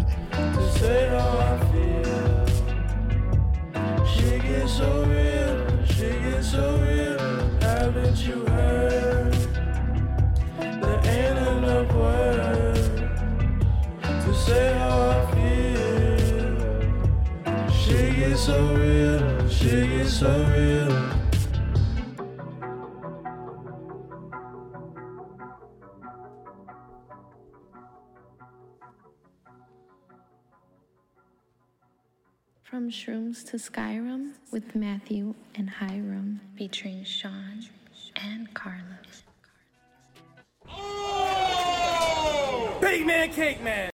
[SPEAKER 8] From Shrooms to Skyrim with Matthew and Hiram, featuring Sean and Carlos.
[SPEAKER 6] Big man, cake man.